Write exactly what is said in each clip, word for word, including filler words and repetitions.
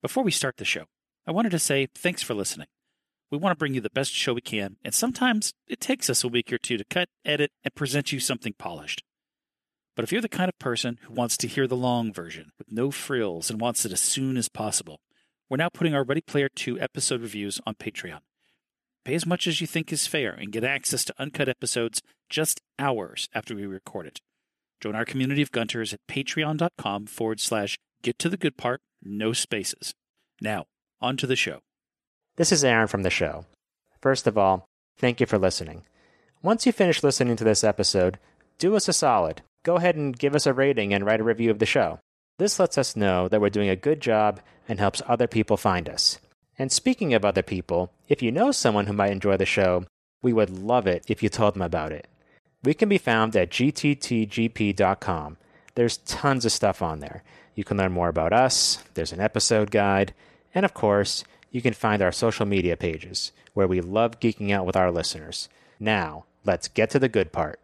Before we start the show, I wanted to say thanks for listening. We want to bring you the best show we can, and sometimes it takes us a week or two to cut, edit, and present you something polished. But if you're the kind of person who wants to hear the long version with no frills and wants it as soon as possible, we're now putting our Ready Player two episode reviews on Patreon. Pay as much as you think is fair and get access to uncut episodes just hours after we record it. Join our community of Gunters at patreon.com forward slash get to the good part, no spaces. Now, on to the show. This is Aaron from the show. First of all, thank you for listening. Once you finish listening to this episode, do us a solid. Go ahead and give us a rating and write a review of the show. This lets us know that we're doing a good job and helps other people find us. And speaking of other people, if you know someone who might enjoy the show, we would love it if you told them about it. We can be found at g t t g p dot com. There's tons of stuff on there. You can learn more about us, there's an episode guide, and of course, you can find our social media pages, where we love geeking out with our listeners. Now, let's get to the good part.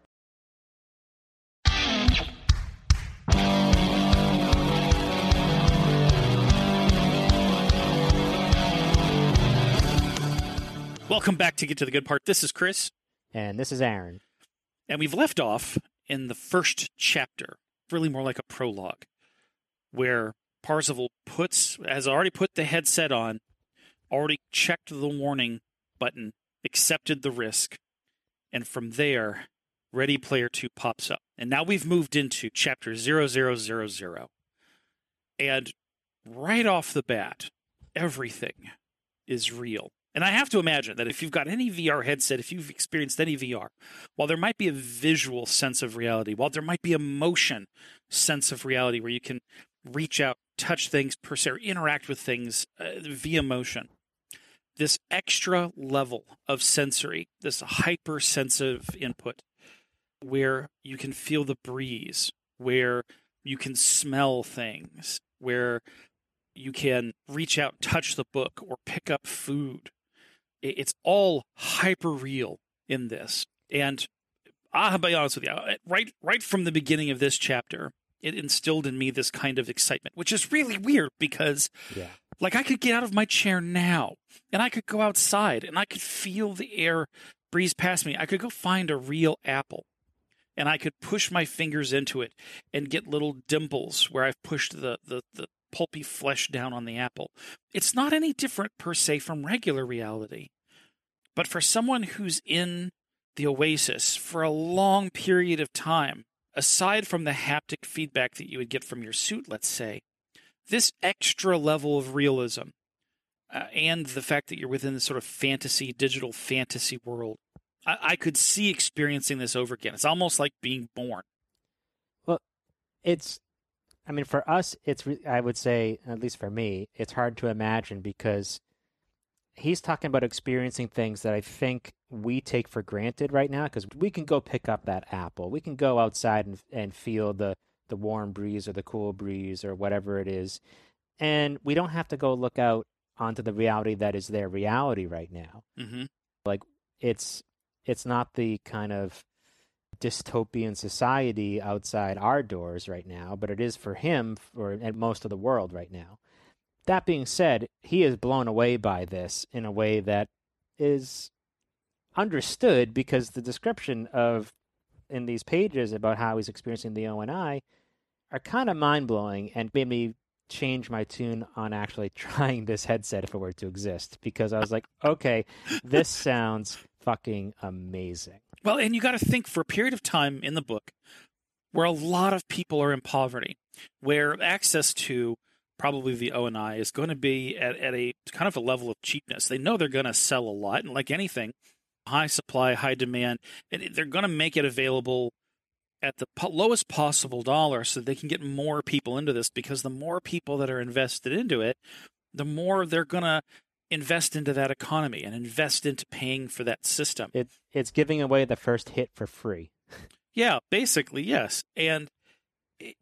Welcome back to Get to the Good Part. This is Chris. And this is Aaron. And we've left off in the first chapter, really more like a prologue, where Parzival puts, has already put the headset on, already checked the warning button, accepted the risk, and from there, Ready Player two pops up. And now we've moved into chapter zero zero zero zero. And right off the bat, everything is real. And I have to imagine that if you've got any V R headset, if you've experienced any V R, while there might be a visual sense of reality, while there might be a motion sense of reality where you can reach out, touch things per se, or interact with things uh, via motion, this extra level of sensory, this hypersensitive input, where you can feel the breeze, where you can smell things, where you can reach out, touch the book, or pick up food. It's all hyper real in this. And I'll be honest with you, right, right from the beginning of this chapter, it instilled in me this kind of excitement, which is really weird because yeah. like I could get out of my chair now and I could go outside and I could feel the air breeze past me. I could go find a real apple and I could push my fingers into it and get little dimples where I've pushed the, the, the pulpy flesh down on the apple. It's not any different per se from regular reality. But for someone who's in the Oasis for a long period of time, aside from the haptic feedback that you would get from your suit, let's say, this extra level of realism uh, and the fact that you're within this sort of fantasy, digital fantasy world, I, I could see experiencing this over again. It's almost like being born. Well, it's, I mean, for us, it's, I would say, at least for me, it's hard to imagine because he's talking about experiencing things that I think we take for granted right now because we can go pick up that apple. We can go outside and, and feel the, the warm breeze or the cool breeze or whatever it is. And we don't have to go look out onto the reality that is their reality right now. Mm-hmm. Like, it's it's not the kind of dystopian society outside our doors right now, but it is for him or and most of the world right now. That being said, he is blown away by this in a way that is understood because the description of in these pages about how he's experiencing the O N I are kind of mind-blowing and made me change my tune on actually trying this headset if it were to exist because I was like, okay, this sounds fucking amazing. Well, and you got to think for a period of time in the book where a lot of people are in poverty, where access to probably the O N I is going to be at, at a kind of a level of cheapness. They know they're going to sell a lot, and like anything, high supply, high demand, and they're going to make it available at the po- lowest possible dollar so they can get more people into this because the more people that are invested into it, the more they're going to invest into that economy and invest into paying for that system. It, it's giving away the first hit for free. Yeah, basically, yes. And it,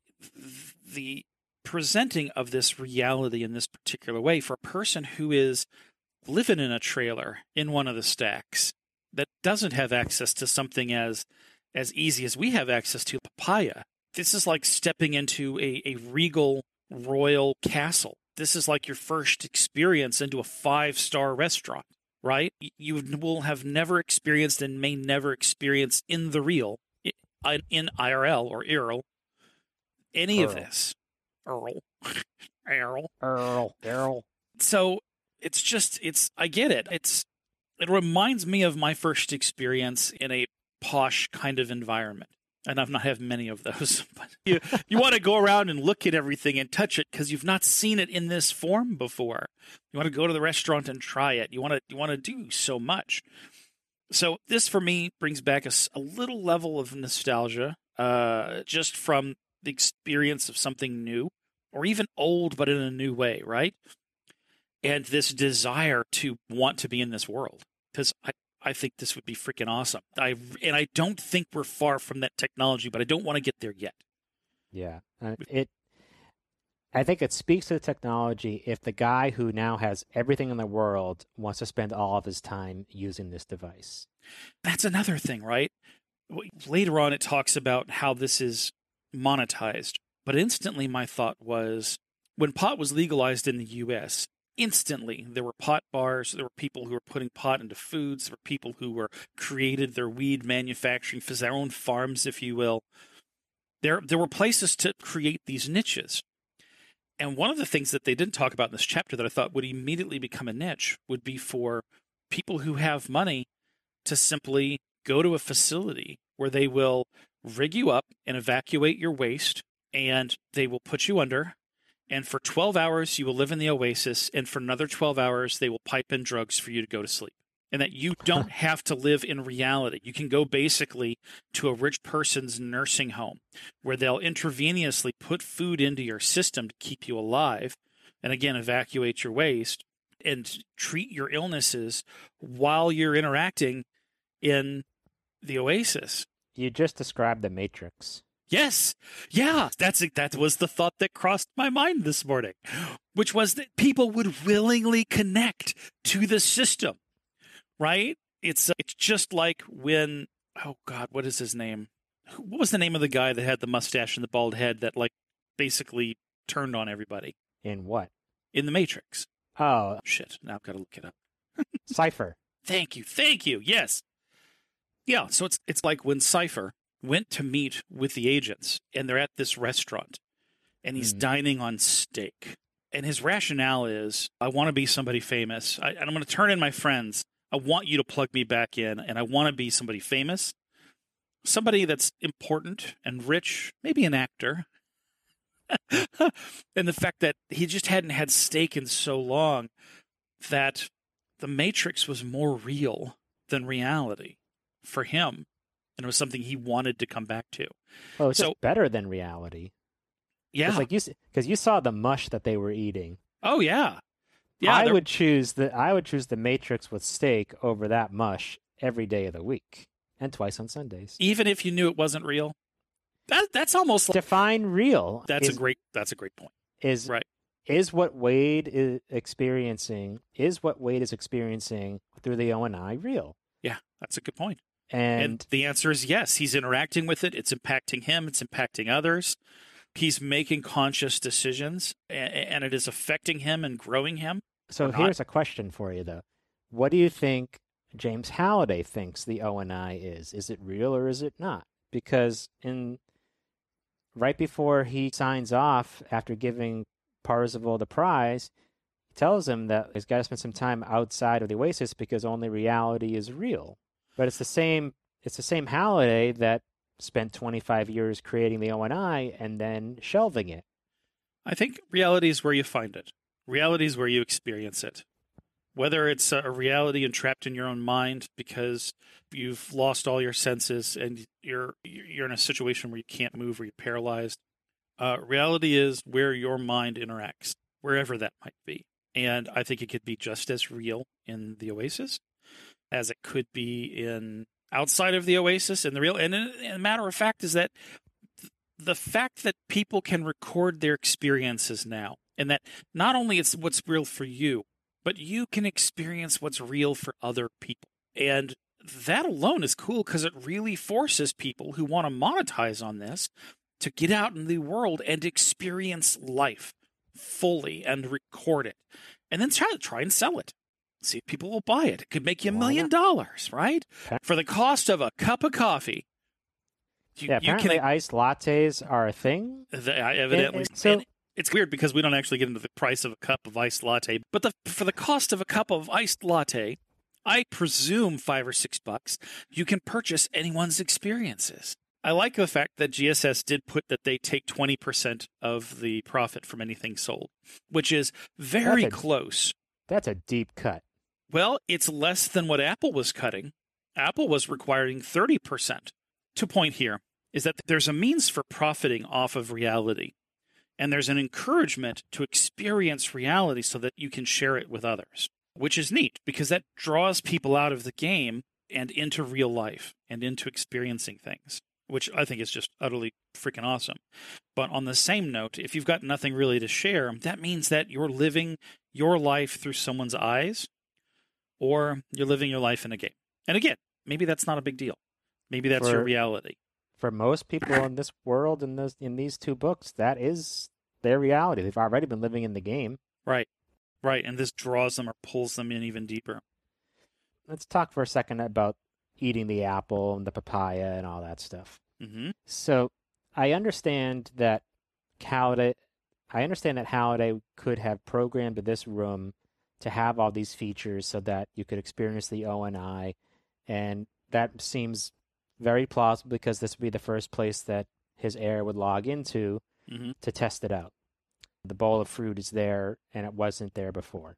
the presenting of this reality in this particular way for a person who is living in a trailer in one of the stacks that doesn't have access to something as as easy as we have access to papaya. This is like stepping into a, a regal royal castle this is like your first experience into a five-star restaurant, right? You will have never experienced and may never experience in the real, in I R L or I R L, any Earl. of this. Earl. Earl. Earl. Earl. So it's just, it's, I get it. It's, it reminds me of my first experience in a posh kind of environment. And I've not had many of those. But you, you want to go around and look at everything and touch it because you've not seen it in this form before. You want to go to the restaurant and try it. You want to, you want to do so much. So this, for me, brings back a, a little level of nostalgia, uh, just from the experience of something new, or even old, but in a new way, right? And this desire to want to be in this world, because I, I think this would be freaking awesome. I and I don't think we're far from that technology, but I don't want to get there yet. Yeah, uh, it. I think it speaks to the technology if the guy who now has everything in the world wants to spend all of his time using this device. That's another thing, right? Later on, it talks about how this is monetized. But instantly, my thought was, when pot was legalized in the U S, instantly there were pot bars, there were people who were putting pot into foods, there were people who were created their weed manufacturing for their own farms, if you will. There, there were places to create these niches. And one of the things that they didn't talk about in this chapter that I thought would immediately become a niche would be for people who have money to simply go to a facility where they will rig you up and evacuate your waste, and they will put you under. And for twelve hours, you will live in the oasis. And for another twelve hours, they will pipe in drugs for you to go to sleep. And that you don't have to live in reality. You can go basically to a rich person's nursing home where they'll intravenously put food into your system to keep you alive. And again, evacuate your waste and treat your illnesses while you're interacting in the oasis. You just described the Matrix. Yes. Yeah. That's that was the thought that crossed my mind this morning, which was that people would willingly connect to the system, right? It's it's just like when, oh God, what is his name? What was the name of the guy that had the mustache and the bald head that like basically turned on everybody? In what? In the Matrix. Oh. Shit. Now I've got to look it up. Cypher. Thank you. Thank you. Yes. Yeah. So it's it's like when Cypher went to meet with the agents, and they're at this restaurant, and he's mm. dining on steak. And his rationale is, I want to be somebody famous, I, and I'm going to turn in my friends. I want you to plug me back in, and I want to be somebody famous, somebody that's important and rich, maybe an actor. And the fact that he just hadn't had steak in so long that the Matrix was more real than reality for him. And it was something he wanted to come back to. Oh, it's so, just better than reality. Yeah. It's like you, because you saw the mush that they were eating. Oh, yeah. Yeah. I would choose the I would choose the Matrix with steak over that mush every day of the week and twice on Sundays. Even if you knew it wasn't real? That that's almost like, define real. That's is, a great that's a great point. Is right. Is what Wade is experiencing is what Wade is experiencing through the O N I real? Yeah, that's a good point. And, and the answer is yes. He's interacting with it. It's impacting him. It's impacting others. He's making conscious decisions, and, and it is affecting him and growing him. So here's a question for you, though. What do you think James Halliday thinks the O N I is? Is it real or is it not? Because in right before he signs off after giving Parzival the prize, he tells him that he's got to spend some time outside of the Oasis because only reality is real. But it's the same. It's the same Halliday that spent twenty-five years creating the O N I and then shelving it. I think reality is where you find it. Reality is where you experience it. Whether it's a reality entrapped in your own mind because you've lost all your senses and you're you're in a situation where you can't move or you're paralyzed. Uh, reality is where your mind interacts, wherever that might be. And I think it could be just as real in the Oasis as it could be in outside of the Oasis. And the real, and, and a matter of fact is that the fact that people can record their experiences now, and that not only it's what's real for you, but you can experience what's real for other people. And that alone is cool because it really forces people who want to monetize on this to get out in the world and experience life. fully and record it, and then try, try and sell it. See if people will buy it. It could make you a Why million not? dollars, right? For the cost of a cup of coffee. You, yeah, you apparently can, iced lattes are a thing. the, evidently. And- and so- and it's weird because we don't actually get into the price of a cup of iced latte, but the, for the cost of a cup of iced latte, I presume five or six bucks, you can purchase anyone's experiences. I like the fact that G S S did put that they take twenty percent of the profit from anything sold, which is very That's a- close. That's a deep cut. Well, it's less than what Apple was cutting. Apple was requiring thirty percent. To point here is that there's a means for profiting off of reality, and there's an encouragement to experience reality so that you can share it with others, which is neat because that draws people out of the game and into real life and into experiencing things, which I think is just utterly freaking awesome. But on the same note, if you've got nothing really to share, that means that you're living your life through someone's eyes, or you're living your life in a game. And again, maybe that's not a big deal. Maybe that's For- your reality. For most people in this world, in those in these two books, that is their reality. They've already been living in the game. Right. Right. And this draws them or pulls them in even deeper. Let's talk for a second about eating the apple and the papaya and all that stuff. Mm-hmm. So I understand that Halliday, I understand that Halliday could have programmed this room to have all these features so that you could experience the O N I, and that seems very plausible because this would be the first place that his heir would log into Mm-hmm. to test it out. The bowl of fruit is there, and it wasn't there before.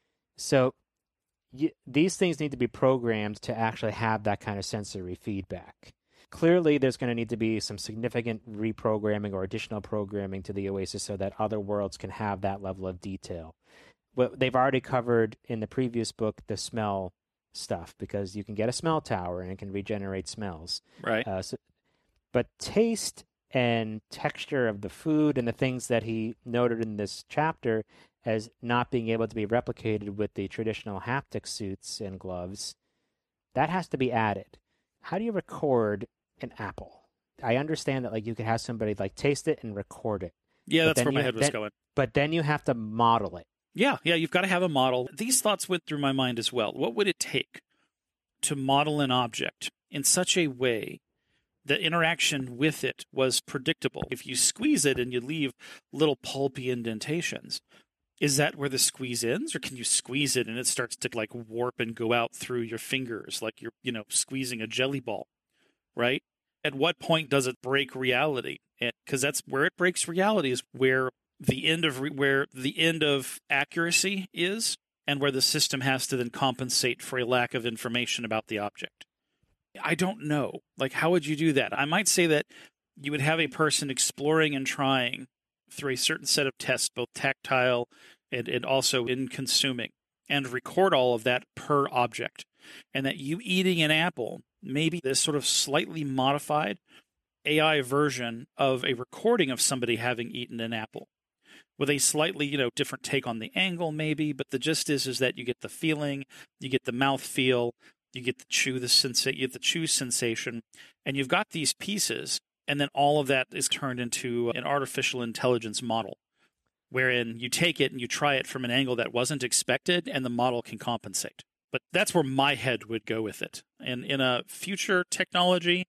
So you, these things need to be programmed to actually have that kind of sensory feedback. Clearly, there's going to need to be some significant reprogramming or additional programming to the Oasis so that other worlds can have that level of detail. But they've already covered in the previous book the smell stuff because you can get a smell tower and it can regenerate smells. Right. Uh, so, but taste and texture of the food and the things that he noted in this chapter as not being able to be replicated with the traditional haptic suits and gloves, that has to be added. How do you record an apple? I understand that like you could have somebody like taste it and record it. Yeah, But that's then where my you- head was then- going. But then you have to model it. Yeah, yeah, you've got to have a model. These thoughts went through my mind as well. What would it take to model an object in such a way that interaction with it was predictable? If you squeeze it and you leave little pulpy indentations, is that where the squeeze ends, or can you squeeze it and it starts to like warp and go out through your fingers like you're, you know, squeezing a jelly ball, right? At what point does it break reality? Because that's where it breaks reality, is where the end of re- where the end of accuracy is, and where the system has to then compensate for a lack of information about the object. I don't know. Like, how would you do that? I might say that you would have a person exploring and trying through a certain set of tests, both tactile and, and also in consuming, and record all of that per object. And that you eating an apple, maybe this sort of slightly modified A I version of a recording of somebody having eaten an apple, with a slightly, you know, different take on the angle, maybe. But the gist is, is that you get the feeling, you get the mouth feel, you get the chew, the sensa- you get the chew sensation, and you've got these pieces, and then all of that is turned into an artificial intelligence model, wherein you take it and you try it from an angle that wasn't expected, and the model can compensate. But that's where my head would go with it. And in a future technology,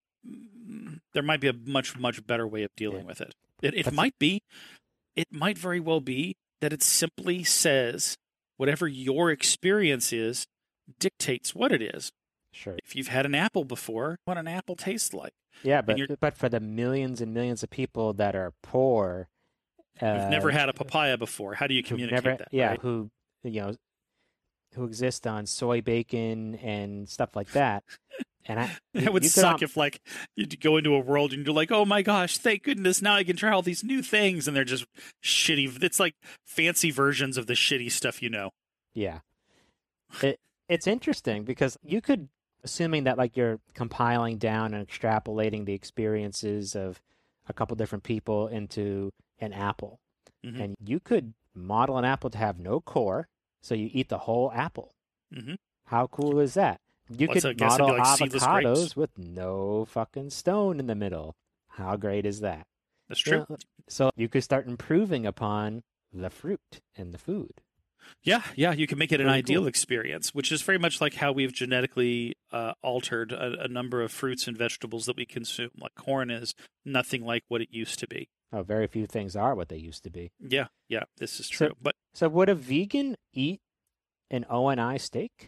there might be a much, much better way of dealing Yeah. with it. It, it That's- might be, it might very well be that it simply says whatever your experience is dictates what it is. Sure. If you've had an apple before, what an apple tastes like. Yeah, you're- but but for the millions and millions of people that are poor, uh, You've never had a papaya before. How do you who've communicate never, that? yeah, right? who you know, who exist on soy bacon and stuff like that, and I, It would you could suck al- if, like, you go into a world and you're like, oh my gosh, thank goodness, now I can try all these new things, and they're just shitty. It's like fancy versions of the shitty stuff you know. Yeah. It it's interesting because you could, assuming that like you're compiling down and extrapolating the experiences of a couple different people into an apple. Mhm. And you could model an apple to have no core, so you eat the whole apple. Mhm. How cool is that? You Well, so I could guess it'd be model like seedless grapes. avocados with no fucking stone in the middle. How great is that? That's true. Yeah, so you could start improving upon the fruit and the food. Yeah, yeah, you can make it an Pretty ideal cool. experience, which is very much like how we've genetically uh, altered a, a number of fruits and vegetables that we consume. Like corn is nothing like what it used to be. Oh, very few things are what they used to be. Yeah, yeah, this is So- true. But So would a vegan eat an O N I steak?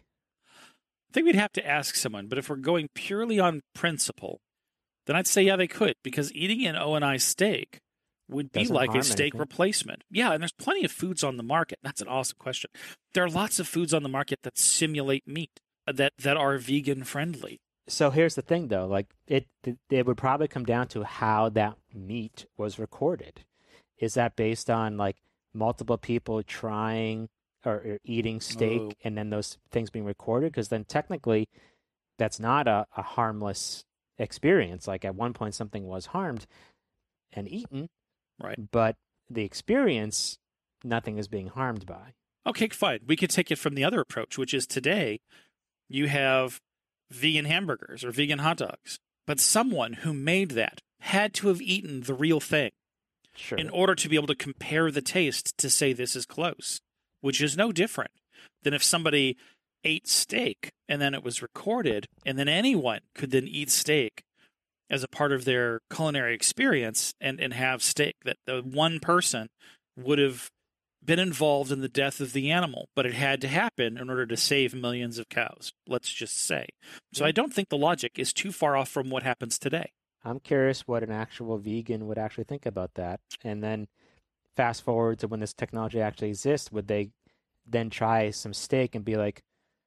I think we'd have to ask someone. But if we're going purely on principle, then I'd say yeah, they could, because eating an O N I steak would be Doesn't like harm a steak anything. replacement. Yeah, and there's plenty of foods on the market. That's an awesome question. There are lots of foods on the market that simulate meat uh, that that are vegan friendly. So here's the thing, though. Like it, it would probably come down to how that meat was recorded. Is that based on like multiple people trying or, or eating steak, Oh. and then those things being recorded? Because then technically, that's not a, a harmless experience. Like at one point, something was harmed and eaten, Right. but the experience, nothing is being harmed by. Okay, fine. We could take it from the other approach, which is today you have vegan hamburgers or vegan hot dogs, but someone who made that had to have eaten the real thing Sure. in order to be able to compare the taste to say this is close, which is no different than if somebody ate steak and then it was recorded, and then anyone could then eat steak as a part of their culinary experience and, and have steak, that the one person would have been involved in the death of the animal, but it had to happen in order to save millions of cows, let's just say. So Yeah. I don't think the logic is too far off from what happens today. I'm curious what an actual vegan would actually think about that. And then fast forward to when this technology actually exists, would they then try some steak and be like,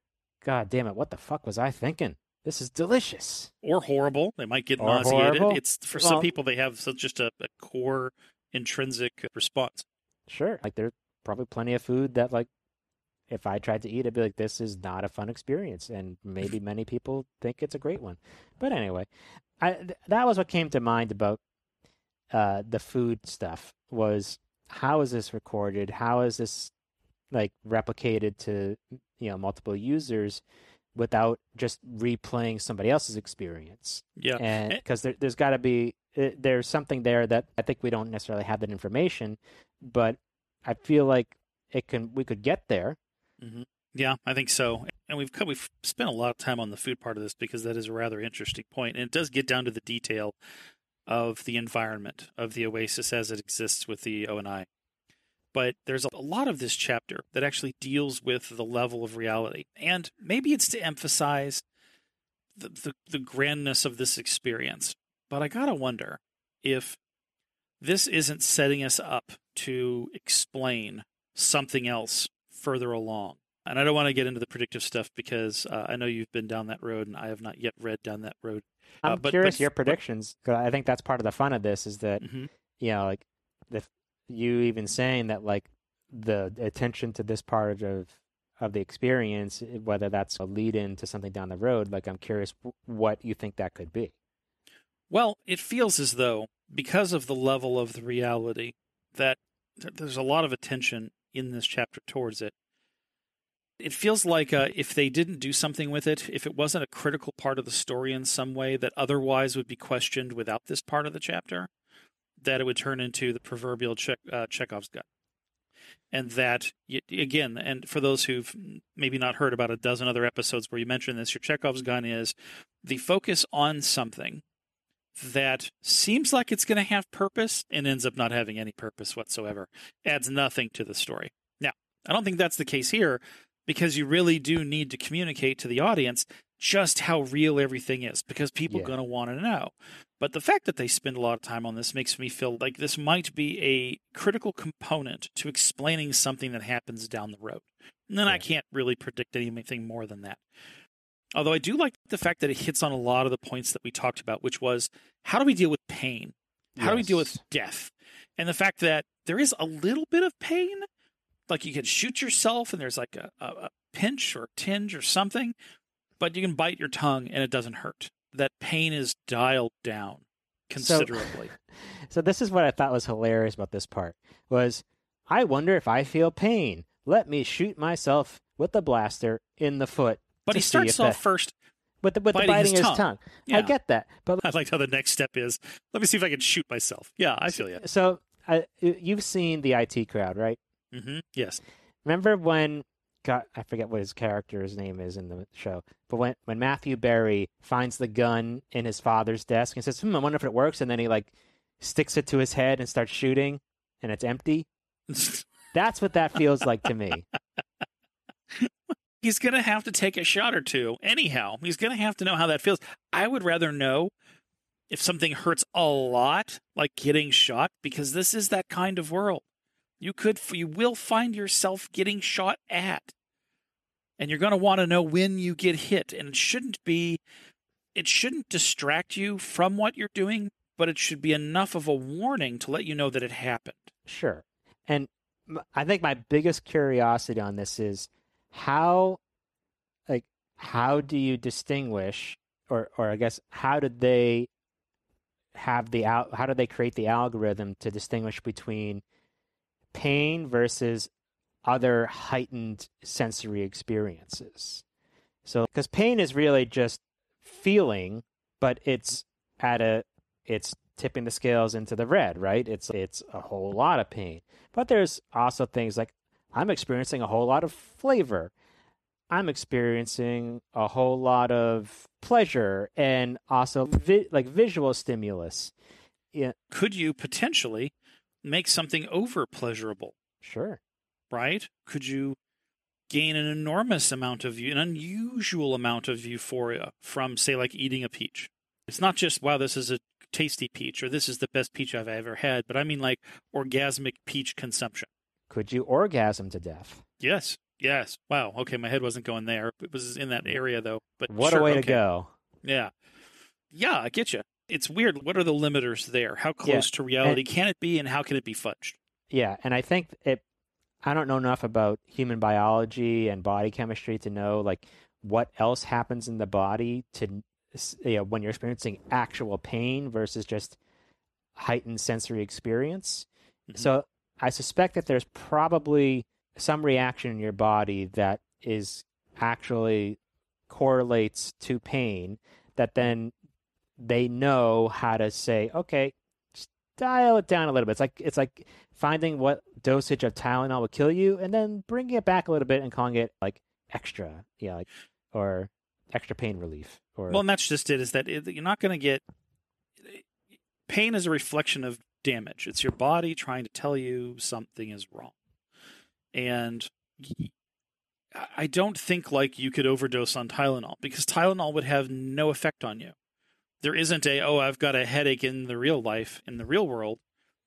God damn it, what the fuck was I thinking? This is delicious. Or horrible. They might get Or nauseated. horrible. It's for Well- some people, they have such just a, a core intrinsic response. Sure. Like there's probably plenty of food that like if I tried to eat, I'd be like, this is not a fun experience. And maybe many people think it's a great one. But anyway, I, th- that was what came to mind about uh, the food stuff was how is this recorded? How is this like replicated to, you know, multiple users without just replaying somebody else's experience? Yeah. And Eh. because there, there's got to be, uh, there's something there that I think we don't necessarily have that information, but I feel like it can, we could get there. hmm Yeah, I think so. And we've co- we've spent a lot of time on the food part of this because that is a rather interesting point, and it does get down to the detail of the environment of the oasis as it exists with the O N I. But there's a lot of this chapter that actually deals with the level of reality, and maybe it's to emphasize the the, the grandness of this experience. But I gotta wonder if this isn't setting us up to explain something else further along. And I don't want to get into the predictive stuff because uh, I know you've been down that road, and I have not yet read down that road. I'm Uh, but- curious but- your but- predictions. 'Cause I think that's part of the fun of this is that, Mhm. you know, like the you even saying that like the attention to this part of of the experience, whether that's a lead in to something down the road, like I'm curious w- what you think that could be. Well, it feels as though, because of the level of the reality, that th- there's a lot of attention in this chapter towards it. It feels like uh, if they didn't do something with it, if it wasn't a critical part of the story in some way that otherwise would be questioned without this part of the chapter, that it would turn into the proverbial che- uh, Chekhov's gun. And that, y- again, and for those who've maybe not heard about a dozen other episodes where you mentioned this, your Chekhov's gun is the focus on something that seems like it's going to have purpose and ends up not having any purpose whatsoever. Adds nothing to the story. Now, I don't think that's the case here, because you really do need to communicate to the audience just how real everything is, because people Yeah. are going to want to know. But the fact that they spend a lot of time on this makes me feel like this might be a critical component to explaining something that happens down the road. And then I Yeah. can't really predict anything more than that. Although I do like the fact that it hits on a lot of the points that we talked about, which was how do we deal with pain? How do we deal with Yes. death? And the fact that there is a little bit of pain, like you can shoot yourself and there's like a, a, a pinch or tinge or something, but you can bite your tongue and it doesn't hurt. That pain is dialed down considerably. So this is what I thought was hilarious about this part was I wonder if I feel pain. Let me shoot myself with the blaster in the foot. but to he see starts if off the- first. with the with biting the biting his his, tongue. tongue. Yeah. I get that, but I liked how the next step is, let me see if I can shoot myself. Yeah, I feel you. so I, you've seen the I T Crowd, right? Mm-hmm. Yes. Remember when, God, I forget what his character's name is in the show, but when, when Matthew Berry finds the gun in his father's desk and says, hmm, I wonder if it works, and then he like sticks it to his head and starts shooting, and it's empty. That's what that feels like to me. He's going to have to take a shot or two. Anyhow, he's going to have to know how that feels. I would rather know if something hurts a lot, like getting shot, because this is that kind of world. You could, you will find yourself getting shot at. And you're going to want to know when you get hit. And it shouldn't be, it shouldn't distract you from what you're doing, but it should be enough of a warning to let you know that it happened. Sure. And I think my biggest curiosity on this is how, like, how do you distinguish, or, or I guess, how did they have the, al- how did they create the algorithm to distinguish between pain versus other heightened sensory experiences? So, because pain is really just feeling, but it's at a, it's tipping the scales into the red, right? It's it's a whole lot of pain. But there's also things like I'm experiencing a whole lot of flavor. I'm experiencing a whole lot of pleasure and also vi- like visual stimulus. Yeah. Could you potentially make something over pleasurable? Sure. Right? Could you gain an enormous amount of, an unusual amount of euphoria from, say, like eating a peach? It's not just, wow, this is a tasty peach, or this is the best peach I've ever had, but I mean like orgasmic peach consumption. Could you orgasm to death? Yes. Yes. Wow. Okay, my head wasn't going there. It was in that area, though. But what sure, a way okay. to go. Yeah. Yeah, I get you. It's weird. What are the limiters there? How close Yeah. to reality and, can it be, and how can it be fudged? Yeah, and I think it, I don't know enough about human biology and body chemistry to know like what else happens in the body to, you know, when you're experiencing actual pain versus just heightened sensory experience. Mm-hmm. So I suspect that there's probably some reaction in your body that is actually correlates to pain that then they know how to say, okay, just dial it down a little bit. It's like it's like finding what dosage of Tylenol will kill you and then bringing it back a little bit and calling it like extra, yeah, like or extra pain relief. Or well, and that's just it. Is that it, you're not going to get pain is a reflection of damage. It's your body trying to tell you something is wrong. And I don't think like you could overdose on Tylenol because Tylenol would have no effect on you. There isn't a, oh, I've got a headache in the real life, in the real world,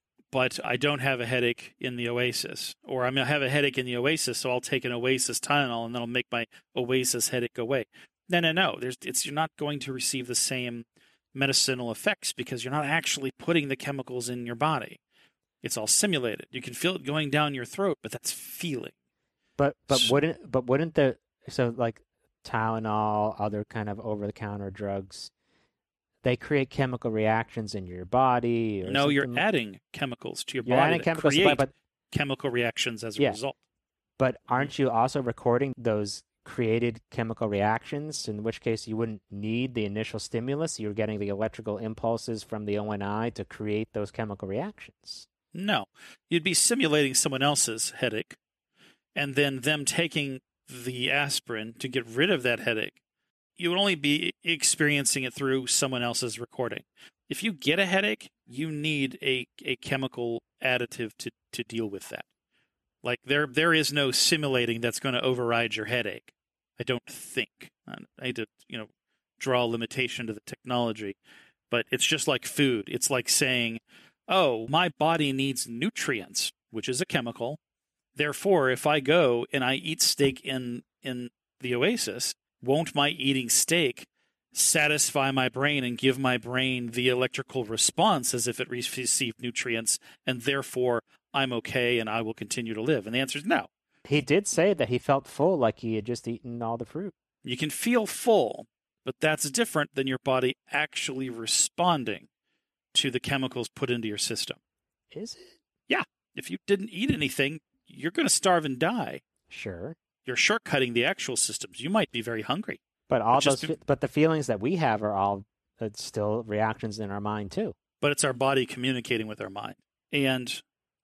but I don't have a headache in the Oasis. Or I'm going to have a headache in the Oasis, so I'll take an Oasis Tylenol and that'll make my Oasis headache go away. No, no, no. There's, it's, you're not going to receive the same medicinal effects because you're not actually putting the chemicals in your body. It's all simulated. You can feel it going down your throat, but that's feeling. But but wouldn't but wouldn't the so like Tylenol, other kind of over the counter drugs, they create chemical reactions in your body? Or no, something? You're adding chemicals to your you're body adding that chemicals, create but, chemical reactions as a yeah, result. But aren't you also recording those created chemical reactions? In which case, you wouldn't need the initial stimulus. You're getting the electrical impulses from the O N I to create those chemical reactions. No, you'd be simulating someone else's headache, and then them taking the aspirin to get rid of that headache. You would only be experiencing it through someone else's recording. If you get a headache, you need a, a chemical additive to, to deal with that. Like there there is no simulating that's going to override your headache. I don't think. I hate to, you know, draw a limitation to the technology, but it's just like food. It's like saying, oh, my body needs nutrients, which is a chemical. Therefore, if I go and I eat steak in, in the Oasis, won't my eating steak satisfy my brain and give my brain the electrical response as if it received nutrients, and therefore I'm okay and I will continue to live? And the answer is no. He did say that he felt full, like he had just eaten all the fruit. You can feel full, but that's different than your body actually responding to the chemicals put into your system. Is it? Yeah. If you didn't eat anything, you're going to starve and die. Sure. You're shortcutting the actual systems. You might be very hungry. But all but those, be, but the feelings that we have are all it's still reactions in our mind too. But it's our body communicating with our mind. And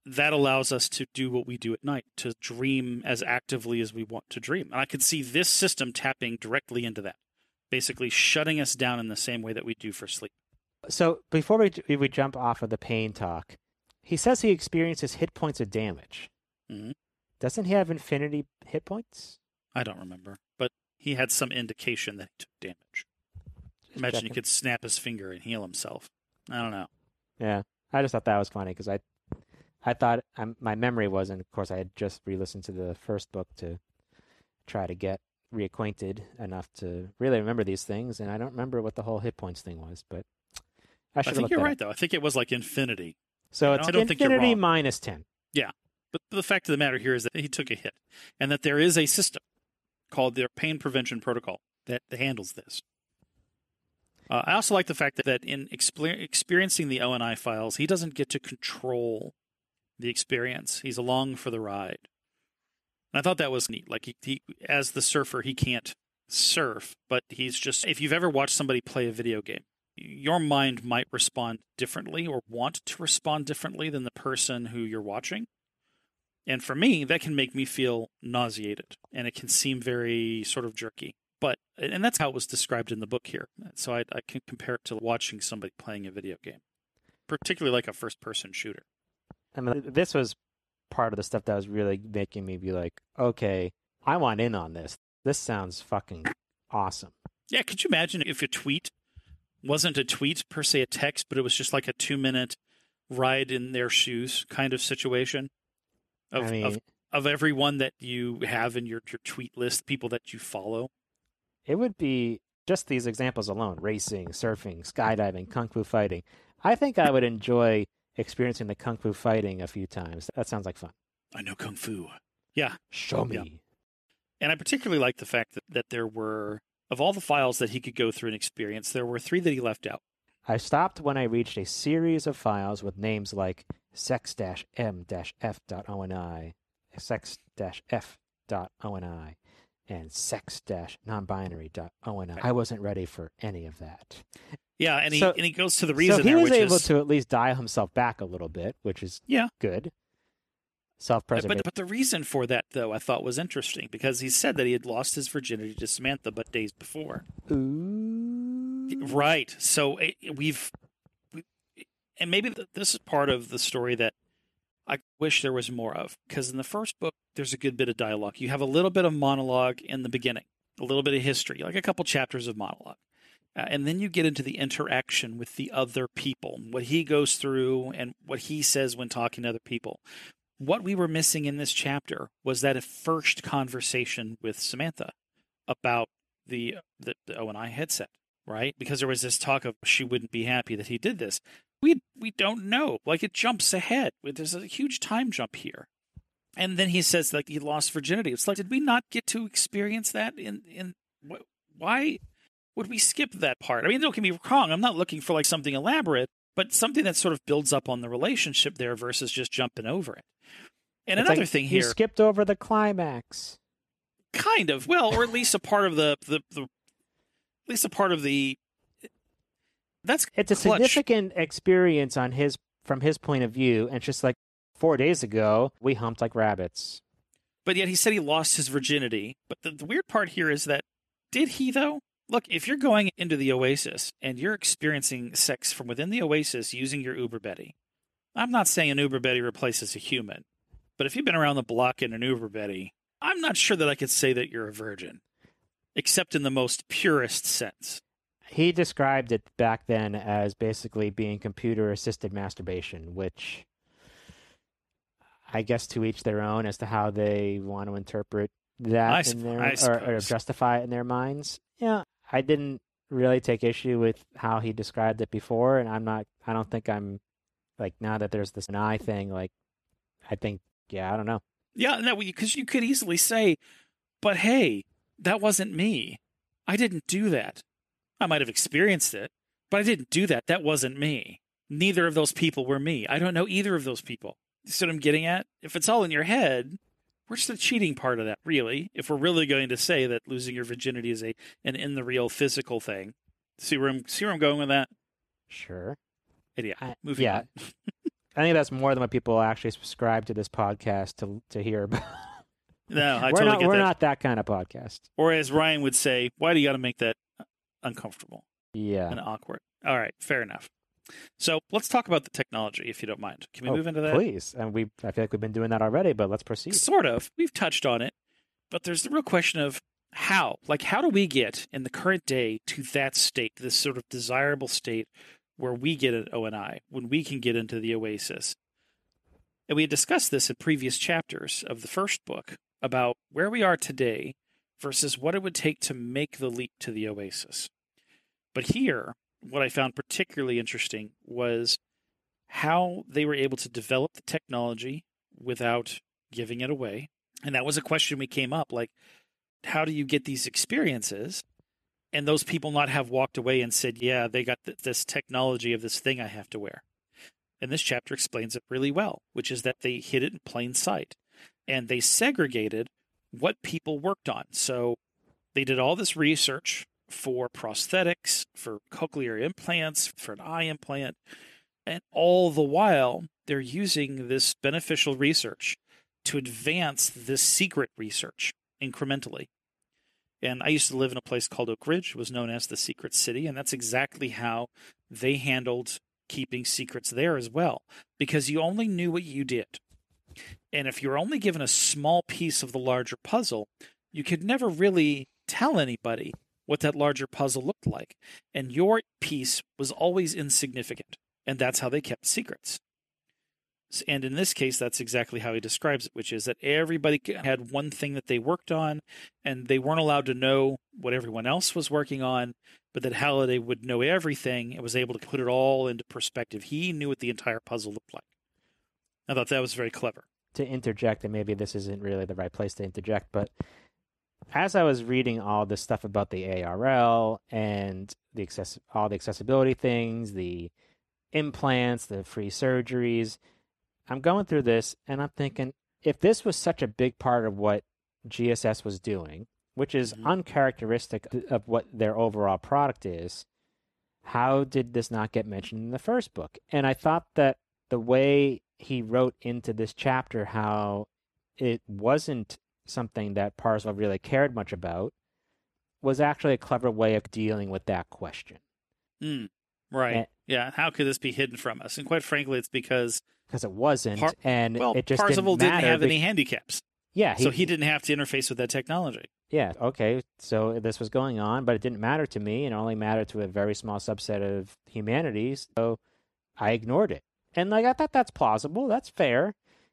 that allows us to do what we do at night, to dream as actively as we want to dream. And I could see this system tapping directly into that, basically shutting us down in the same way that we do for sleep. So before we we jump off of the pain talk, he says he experiences hit points of damage. Mm-hmm. Doesn't he have infinity hit points? I don't remember, but he had some indication that he took damage. Just Imagine checking. he could snap his finger and heal himself. I don't know. Yeah, I just thought that was funny because I, I thought um, my memory was, and of course I had just re-listened to the first book to try to get reacquainted enough to really remember these things, and I don't remember what the whole hit points thing was, but I I should. think you're right, though. I think it was like infinity. So I it's don't think you're infinity wrong. minus ten. Yeah, but the fact of the matter here is that he took a hit, and that there is a system called their pain prevention protocol that handles this. Uh, I also like the fact that, that in exper- experiencing the O N I files, he doesn't get to control the experience. He's along for the ride. And I thought that was neat. Like, he, he, as the surfer, he can't surf, but he's just... If you've ever watched somebody play a video game, your mind might respond differently or want to respond differently than the person who you're watching. And for me, that can make me feel nauseated, and it can seem very sort of jerky. But, and that's how it was described in the book here. So I, I can compare it to watching somebody playing a video game, particularly like a first-person shooter. I mean, this was part of the stuff that was really making me be like, okay, I want in on this. This sounds fucking awesome. Yeah, could you imagine if a tweet wasn't a tweet per se, a text, but it was just like a two-minute ride in their shoes kind of situation of I mean, of, of everyone that you have in your, your tweet list, people that you follow? it would be just these examples alone: racing, surfing, skydiving, kung fu fighting. I think I would enjoy experiencing the kung fu fighting a few times. That sounds like fun. I know kung fu. Yeah. Show me. Yeah. And I particularly like the fact that, that there were, of all the files that he could go through and experience, there were three that he left out. I stopped when I reached a series of files with names like sex m f dot o n i, sex f dot o n i, and sex non-binary dot o n i. I wasn't ready for any of that. Yeah, and he So- and he goes to the reason So he there, was which able is, to at least dial himself back a little bit, which is Yeah. good. Self-preservation. But but the reason for that, though, I thought was interesting, because he said that he had lost his virginity to Samantha but days before. Ooh. Right. So eh, we've, we, and maybe th- this is part of the story that I wish there was more of, because in the first book, there's a good bit of dialogue. You have a little bit of monologue in the beginning, a little bit of history, like a couple chapters of monologue. Uh, and then you get into the interaction with the other people, what he goes through and what he says when talking to other people. What we were missing in this chapter was that first conversation with Samantha about the, the, the O N I headset, right? Because there was this talk of she wouldn't be happy that he did this. We we don't know. Like, it jumps ahead. There's a huge time jump here. And then he says, like, he lost virginity. It's like, did we not get to experience that? In in why would we skip that part? I mean, don't get me wrong. I'm not looking for like something elaborate, but something that sort of builds up on the relationship there versus just jumping over it. And It's another like thing you here, skipped over the climax. kind of, well, or at least a part of the the, the at least a part of the. That's It's a clutch. significant experience on his from his point of view, and it's just like four days ago we humped like rabbits. But yet he said he lost his virginity. But the, the weird part here is that, did he, though? Look, if you're going into the Oasis and you're experiencing sex from within the Oasis using your Uber Betty, I'm not saying an Uber Betty replaces a human, but if you've been around the block in an Uber Betty, I'm not sure that I could say that you're a virgin, except in the most purest sense. He described it back then as basically being computer-assisted masturbation, which I guess to each their own as to how they want to interpret that I in sup- their I or, or suppose. justify it in their minds. Yeah, I didn't really take issue with how he described it before, and I'm not. I don't think I'm like now that there's this an eye thing. Like, I think, yeah, I don't know. Yeah, no, because you could easily say, but hey, that wasn't me. I didn't do that. I might have experienced it, but I didn't do that. That wasn't me. Neither of those people were me. I don't know either of those people. You see what I'm getting at? If it's all in your head, where's the cheating part of that, really? If we're really going to say that losing your virginity is a an in the real physical thing. See where I'm see where I'm going with that? Sure. Idiot. I- Moving yeah. on. I think that's more than what people actually subscribe to this podcast to to hear about. No, I we're totally not, get we're that. not that kind of podcast. Or as Ryan would say, why do you got to make that uncomfortable Yeah. and awkward? All right, fair enough. So let's talk about the technology, if you don't mind. Can we Oh, move into that? Please. And we, I feel like we've been doing that already, but let's proceed. Sort of. We've touched on it, but there's the real question of how. Like, how do we get in the current day to that state, this sort of desirable state where we get an O N I, when we can get into the Oasis? And we had discussed this in previous chapters of the first book about where we are today versus what it would take to make the leap to the Oasis. But here, what I found particularly interesting was how they were able to develop the technology without giving it away. And that was a question we came up, like, how do you get these experiences and those people not have walked away and said, yeah, they got th- this technology of this thing I have to wear? And this chapter explains it really well, which is that they hid it in plain sight. And they segregated what people worked on. So they did all this research for prosthetics, for cochlear implants, for an eye implant, and all the while they're using this beneficial research to advance this secret research incrementally. And I used to live in a place called Oak Ridge. It was known as the Secret City, and that's exactly how they handled keeping secrets there as well, because you only knew what you did. And if you were only given a small piece of the larger puzzle, you could never really tell anybody what that larger puzzle looked like. And your piece was always insignificant. And that's how they kept secrets. And in this case, that's exactly how he describes it, which is that everybody had one thing that they worked on, and they weren't allowed to know what everyone else was working on, but that Halliday would know everything and was able to put it all into perspective. He knew what the entire puzzle looked like. I thought that was very clever. To interject, and maybe this isn't really the right place to interject, but as I was reading all this stuff about the A R L and the access, all the accessibility things, the implants, the free surgeries, I'm going through this and I'm thinking, if this was such a big part of what G S S was doing, which is mm-hmm. uncharacteristic of what their overall product is, how did this not get mentioned in the first book? And I thought that the way he wrote into this chapter how it wasn't something that Parzival really cared much about was actually a clever way of dealing with that question. Mm, right. And, yeah. How could this be hidden from us? And quite frankly, it's because because it wasn't, Par- and well, it just Parzival didn't, didn't have be- any handicaps. Yeah, he, so he didn't have to interface with that technology. Yeah, okay, so this was going on, but it didn't matter to me, and it only mattered to a very small subset of humanities, so I ignored it. And like I thought that's plausible, that's fair.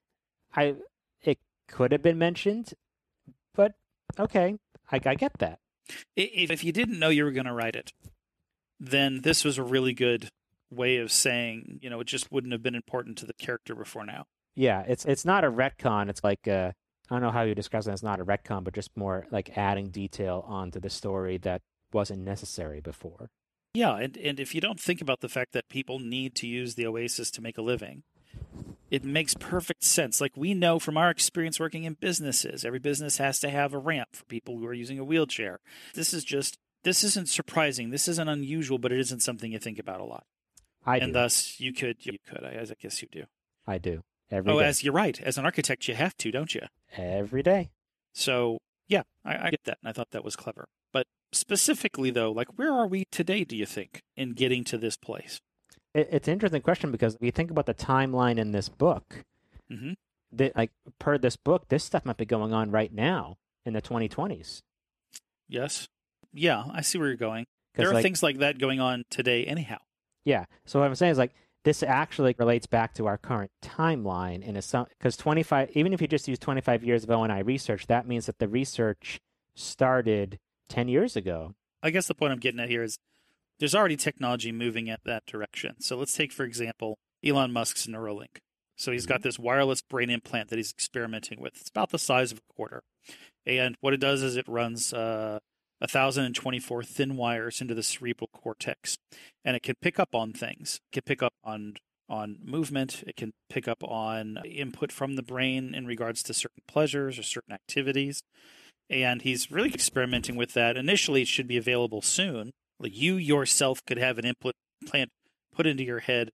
I it could have been mentioned, but okay, I, I get that. If, if you didn't know you were going to write it, then this was a really good way of saying, you know, it just wouldn't have been important to the character before now. Yeah, it's it's not a retcon. It's like a, I don't know how you describe it. It's not a retcon, but just more like adding detail onto the story that wasn't necessary before. Yeah, and, and if you don't think about the fact that people need to use the Oasis to make a living, it makes perfect sense. Like we know from our experience working in businesses, every business has to have a ramp for people who are using a wheelchair. This is just, this isn't surprising. This isn't unusual, but it isn't something you think about a lot. I do. And thus, you could, you could, I, I guess you do. I do. Every oh, day. as you're right. As an architect, you have to, don't you? Every day. So, yeah, I, I get that, and I thought that was clever. But specifically, though, like, where are we today, do you think, in getting to this place? It, it's an interesting question because if you think about the timeline in this book, mm-hmm. that, like, per this book, this stuff might be going on right now in the twenty twenties. Yes. Yeah, I see where you're going. There are like, things like that going on today anyhow. Yeah. So what I'm saying is, like, this actually relates back to our current timeline in a some because twenty-five, even if you just use twenty-five years of O N I research, that means that the research started ten years ago. I guess the point I'm getting at here is there's already technology moving at that direction. So let's take, for example, Elon Musk's Neuralink. So he's got this wireless brain implant that he's experimenting with. It's about the size of a quarter. And what it does is it runs uh, one thousand twenty-four thin wires into the cerebral cortex. And it can pick up on things. It can pick up on on movement. It can pick up on input from the brain in regards to certain pleasures or certain activities. And he's really experimenting with that. Initially, it should be available soon. Like you yourself could have an implant put into your head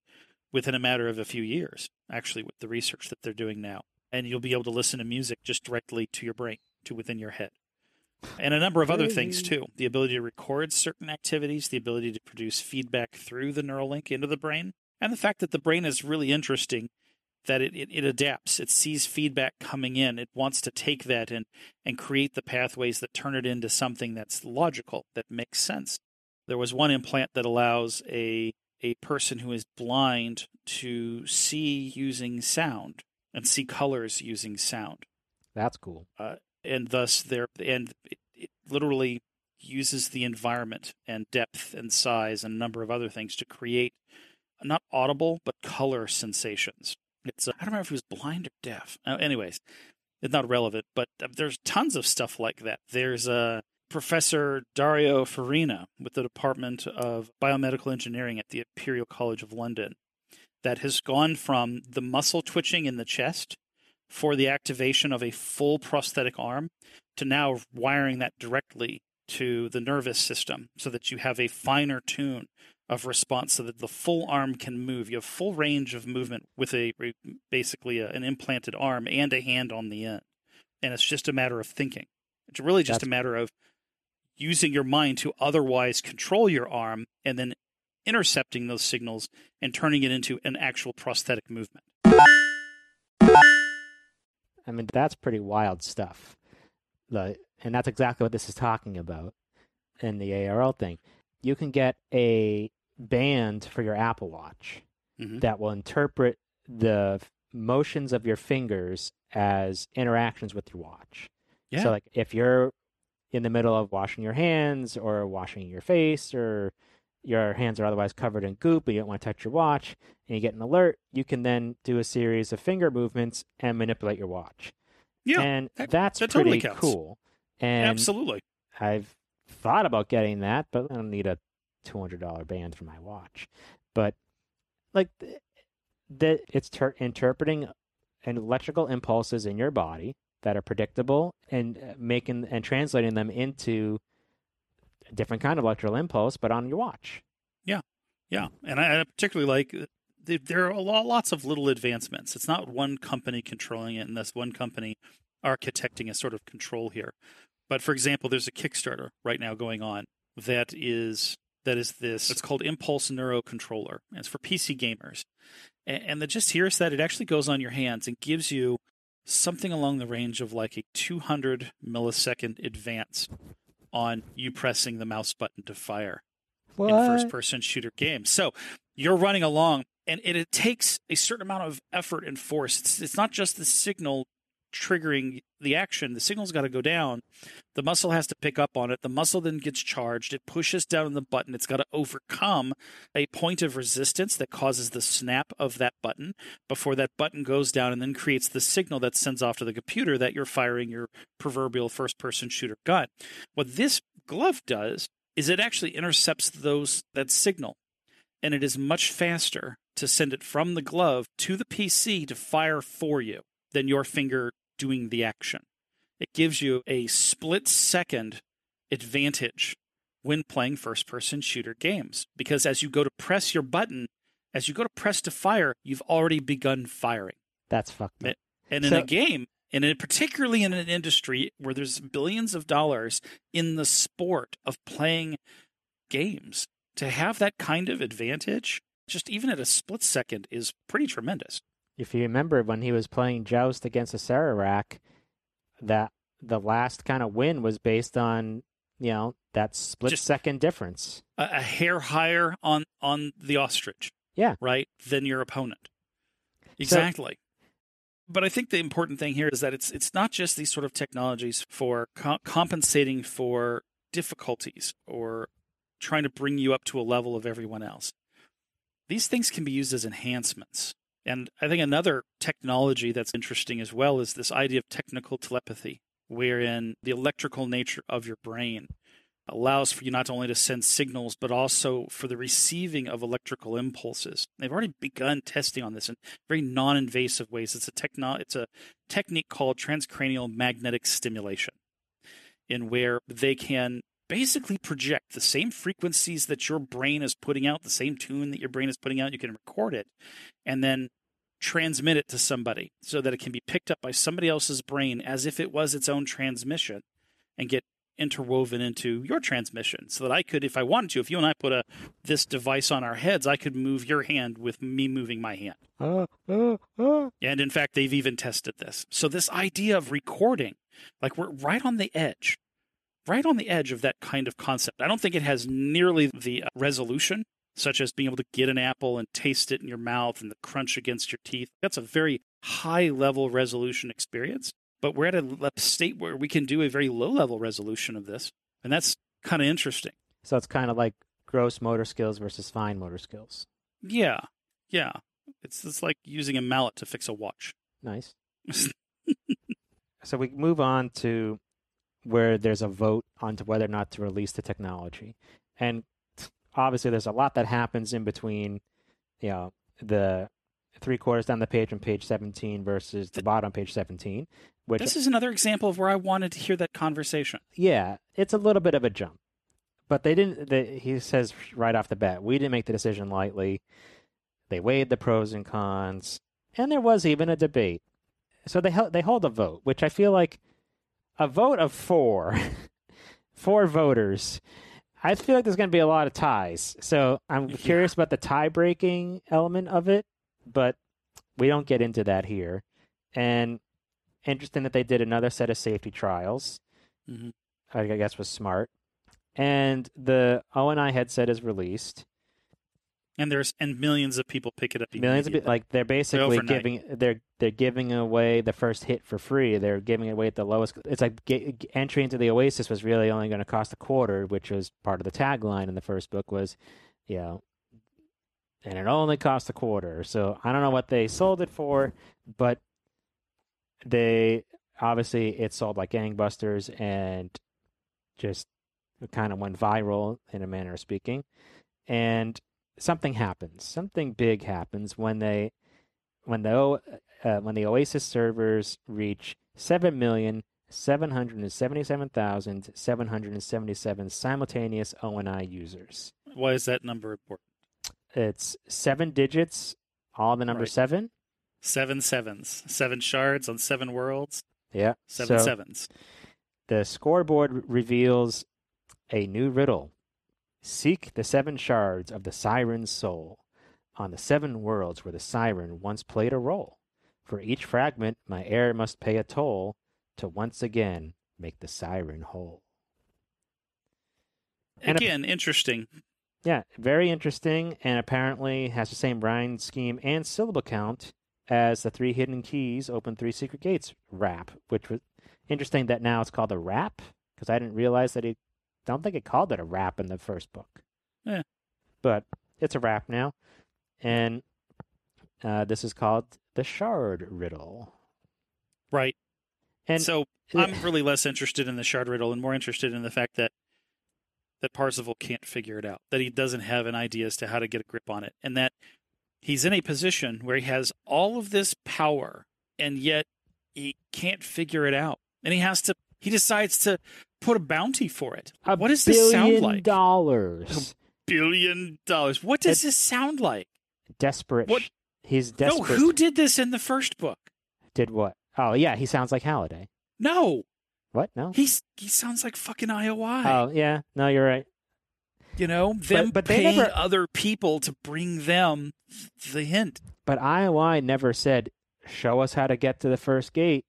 within a matter of a few years, actually, with the research that they're doing now. And you'll be able to listen to music just directly to your brain, to within your head. And a number of other things, too. The ability to record certain activities, the ability to produce feedback through the neural link into the brain, and the fact that the brain is really interesting, that it, it, it adapts. It sees feedback coming in. It wants to take that and, and create the pathways that turn it into something that's logical, that makes sense. There was one implant that allows a a person who is blind to see using sound and see colors using sound. That's cool. Uh, and thus, there and it, it literally uses the environment and depth and size and a number of other things to create not audible but color sensations. It's uh, I don't remember if he was blind or deaf. Uh, anyways, it's not relevant, but uh, there's tons of stuff like that. There's a uh, Professor Dario Farina with the Department of Biomedical Engineering at the Imperial College of London that has gone from the muscle twitching in the chest for the activation of a full prosthetic arm to now wiring that directly to the nervous system so that you have a finer tune of response so that the full arm can move. You have full range of movement with a basically a, an implanted arm and a hand on the end. And it's just a matter of thinking. It's really just That's a matter of using your mind to otherwise control your arm and then intercepting those signals and turning it into an actual prosthetic movement. I mean, that's pretty wild stuff. The, and that's exactly what this is talking about in the A R L thing. You can get a band for your Apple Watch mm-hmm. that will interpret the motions of your fingers as interactions with your watch. Yeah. So, like, if you're in the middle of washing your hands or washing your face or your hands are otherwise covered in goop and you don't want to touch your watch and you get an alert, you can then do a series of finger movements and manipulate your watch. Yeah, and that, that's that pretty totally cool. And absolutely. I've thought about getting that, but I don't need a two hundred dollars band for my watch. But like that, it's ter- interpreting electrical impulses in your body that are predictable and making and translating them into a different kind of electrical impulse, but on your watch. Yeah, yeah, and I, I particularly like the, there are a lot, lots of little advancements. It's not one company controlling it, and that's one company architecting a sort of control here. But for example, there's a Kickstarter right now going on that is that is this. It's called Impulse Neurocontroller. And it's for P C gamers, and, and the gist here is that it actually goes on your hands and gives you something along the range of like a two hundred millisecond advance on you pressing the mouse button to fire what? in first-person shooter games. So you're running along, and it, it takes a certain amount of effort and force. It's, it's not just the signal triggering the action. The signal's got to go down. The muscle has to pick up on it. The muscle then gets charged. It pushes down on the button. It's got to overcome a point of resistance that causes the snap of that button before that button goes down and then creates the signal that sends off to the computer that you're firing your proverbial first-person shooter gun. What this glove does is it actually intercepts those that signal, and it is much faster to send it from the glove to the P C to fire for you than your finger doing the action. It gives you a split-second advantage when playing first-person shooter games. Because as you go to press your button, as you go to press to fire, you've already begun firing. That's fucked up. And in so, a game, and in, particularly in an industry where there's billions of dollars in the sport of playing games, to have that kind of advantage, just even at a split second, is pretty tremendous. If you remember when he was playing Joust against Acererak, that the last kind of win was based on, you know, that split Just second difference. A, a hair higher on, on the ostrich. Yeah. Right? Than your opponent. Exactly. So, but I think the important thing here is that it's it's not just these sort of technologies for co- compensating for difficulties or trying to bring you up to a level of everyone else. These things can be used as enhancements. And I think another technology that's interesting as well is this idea of technical telepathy, wherein the electrical nature of your brain allows for you not only to send signals, but also for the receiving of electrical impulses. They've already begun testing on this in very non-invasive ways. It's a, techno- it's a technique called transcranial magnetic stimulation, in where they can basically project the same frequencies that your brain is putting out, the same tune that your brain is putting out. You can record it and then transmit it to somebody so that it can be picked up by somebody else's brain as if it was its own transmission and get interwoven into your transmission, so that I could, if I wanted to, if you and I put a this device on our heads, I could move your hand with me moving my hand. Uh, uh, uh. And in fact, they've even tested this. So this idea of recording, like we're right on the edge, right on the edge of that kind of concept. I don't think it has nearly the resolution, such as being able to get an apple and taste it in your mouth and the crunch against your teeth. That's a very high-level resolution experience. But we're at a state where we can do a very low-level resolution of this, and that's kind of interesting. So it's kind of like gross motor skills versus fine motor skills. Yeah, yeah. It's, it's like using a mallet to fix a watch. Nice. So we move on to where there's a vote on to whether or not to release the technology. And obviously there's a lot that happens in between, you know, the three quarters down the page on page seventeen versus the bottom page seventeen. Which, this is another example of where I wanted to hear that conversation. Yeah, it's a little bit of a jump. But they didn't, they, he says right off the bat, we didn't make the decision lightly. They weighed the pros and cons, and there was even a debate. So they they hold a vote, which I feel like a vote of four, four voters. I feel like there's going to be a lot of ties. So I'm Yeah. curious about the tie-breaking element of it, but we don't get into that here. And interesting that they did another set of safety trials. Mm-hmm. I guess was smart. And the O N I headset is released. And there's and millions of people pick it up. Millions of people, like they're basically Overnight. giving they're they're giving away the first hit for free. They're giving it away at the lowest. It's like get, entry into the Oasis was really only going to cost a quarter, which was part of the tagline in the first book was, you know, and it only cost a quarter. So I don't know what they sold it for, but they obviously it sold like gangbusters and just kind of went viral in a manner of speaking. And something happens. Something big happens when they, when the O- uh, when the Oasis servers reach seven million seven hundred seventy-seven thousand seven hundred seventy-seven simultaneous O N I users. Why is that number important? It's seven digits, all the number Right. seven. Seven sevens, seven shards on seven worlds, Yeah. seven so sevens. The scoreboard reveals a new riddle. Seek the seven shards of the siren's soul on the seven worlds where the siren once played a role. For each fragment, my heir must pay a toll to once again make the siren whole. And a- Again, interesting. Yeah, very interesting, and apparently has the same rhyme scheme and syllable count as the Three Hidden Keys Open Three Secret Gates rap, which was interesting that now it's called a rap, because I didn't realize that he don't think it called it a rap in the first book. Yeah. But it's a rap now, and uh, this is called the Shard Riddle. Right. And so I'm really less interested in the shard riddle and more interested in the fact that that Parzival can't figure it out, that he doesn't have an idea as to how to get a grip on it, and that he's in a position where he has all of this power, and yet he can't figure it out. And he has to, he decides to put a bounty for it. a What does this sound billion like? dollars. Billion dollars. What does It- this sound like? Desperate. What- sh- He's No, desperate. who did this in the first book? Did what? Oh, yeah, he sounds like Halliday. No, What? No? he's he sounds like fucking I O I. Oh, yeah. No, you're right. You know, them but they paying never- other people to bring them the hint. But I O I never said, show us how to get to the first gate,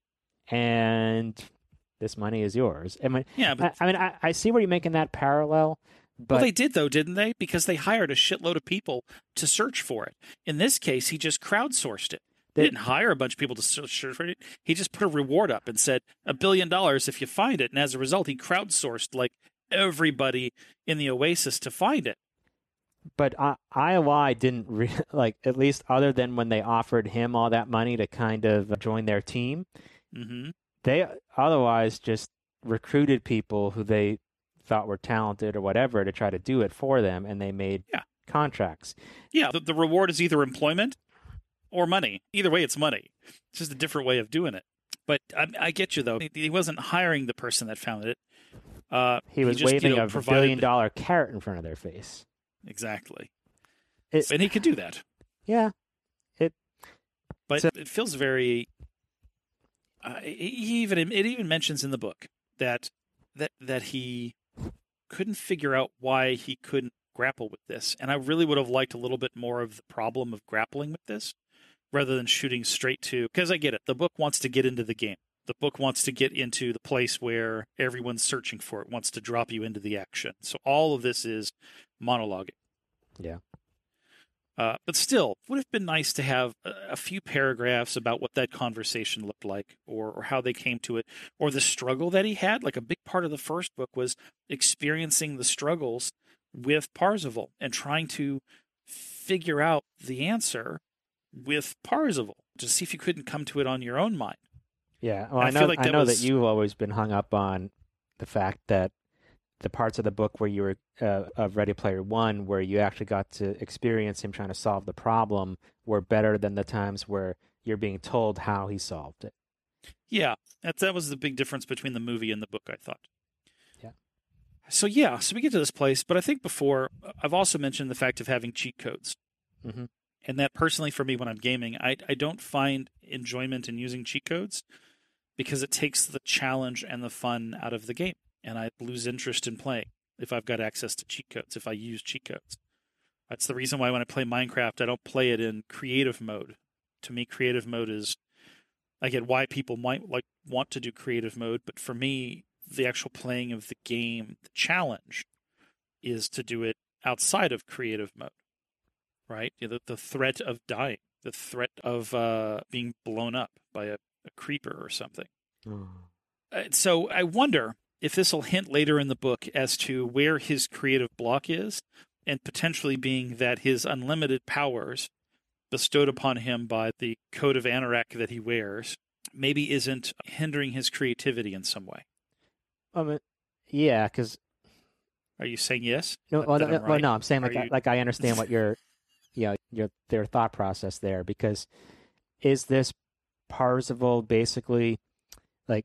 and this money is yours. I mean, Yeah, but I, I, mean, I, I see where you're making that parallel, but well, they did though, didn't they? Because they hired a shitload of people to search for it. In this case, he just crowdsourced it. He They- didn't hire a bunch of people to search for it. He just put a reward up and said a billion dollars if you find it. And as a result, he crowdsourced like everybody in the Oasis to find it. but I, I O I didn't, re- like, at least other than when they offered him all that money to kind of join their team, hmm they otherwise just recruited people who they thought were talented or whatever to try to do it for them, and they made Yeah. contracts. Yeah, the, the reward is either employment or money. Either way, it's money. It's just a different way of doing it. But I, I get you, though. He wasn't hiring the person that found it. Uh, he was just, waving you know, a provided... billion dollar carrot in front of their face. Exactly. It, and he could do that. Yeah. It. But so, it feels very. Uh, he even it even mentions in the book that that that he couldn't figure out why he couldn't grapple with this, and I really would have liked a little bit more of the problem of grappling with this, rather than shooting straight to. Because I get it, the book wants to get into the game. The book wants to get into the place where everyone's searching for it, wants to drop you into the action. So all of this is monologuing. Yeah. Uh, but still, would have been nice to have a, a few paragraphs about what that conversation looked like, or, or how they came to it, or the struggle that he had. Like a big part of the first book was experiencing the struggles with Parzival and trying to figure out the answer with Parzival to see if you couldn't come to it on your own mind. Yeah, well, I, I know, feel like I know was... that you've always been hung up on the fact that the parts of the book where you were uh, of Ready Player One, where you actually got to experience him trying to solve the problem, were better than the times where you're being told how he solved it. Yeah, that that was the big difference between the movie and the book, I thought. Yeah. So yeah, so we get to this place, but I think before I've also mentioned the fact of having cheat codes. Mm-hmm. And that personally for me when I'm gaming, I I don't find enjoyment in using cheat codes because it takes the challenge and the fun out of the game. And I lose interest in playing if I've got access to cheat codes, if I use cheat codes. That's the reason why when I play Minecraft, I don't play it in creative mode. To me, creative mode is, I get why people might like want to do creative mode, but for me, the actual playing of the game, the challenge, is to do it outside of creative mode, right? You know, the, the threat of dying, the threat of uh, being blown up by a, a creeper or something. Mm. Uh, so I wonder if this will hint later in the book as to where his creative block is, and potentially being that his unlimited powers bestowed upon him by the coat of anorak that he wears maybe isn't hindering his creativity in some way. Um, yeah, because... Are you saying yes? No, well, no, right? well, no, I'm saying like, you... I, like I understand what your, you know, your their thought process there, because is this Parzival basically like,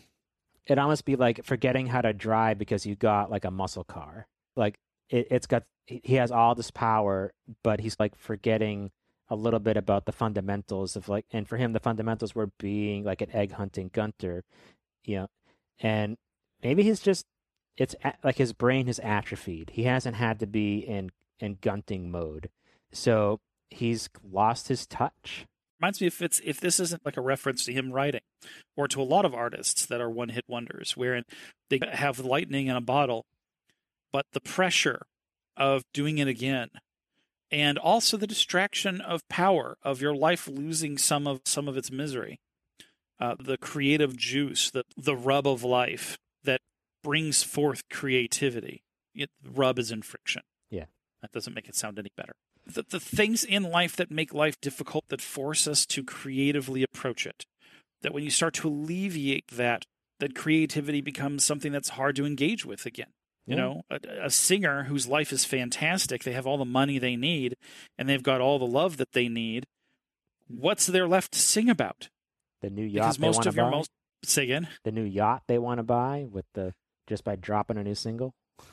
it almost be like forgetting how to drive because you got like a muscle car. Like it, it's got, he has all this power, but he's like forgetting a little bit about the fundamentals of like, and for him, the fundamentals were being like an egg hunting gunter, you know, and maybe he's just, it's like his brain has atrophied. He hasn't had to be in, in gunting mode. So he's lost his touch. Reminds me if it's if this isn't like a reference to him writing, or to a lot of artists that are one-hit wonders, wherein they have lightning in a bottle, but the pressure of doing it again, and also the distraction of power, of your life losing some of some of its misery, uh, the creative juice, the the rub of life that brings forth creativity. It, rub is in friction. Yeah, that doesn't make it sound any better. The, the things in life that make life difficult, that force us to creatively approach it, that when you start to alleviate that, that creativity becomes something that's hard to engage with again. You yeah. know, a, a singer whose life is fantastic, they have all the money they need, and they've got all the love that they need. What's there left to sing about? The new yacht because they most want of to your buy? most say again. The new yacht they want to buy with the just by dropping a new single.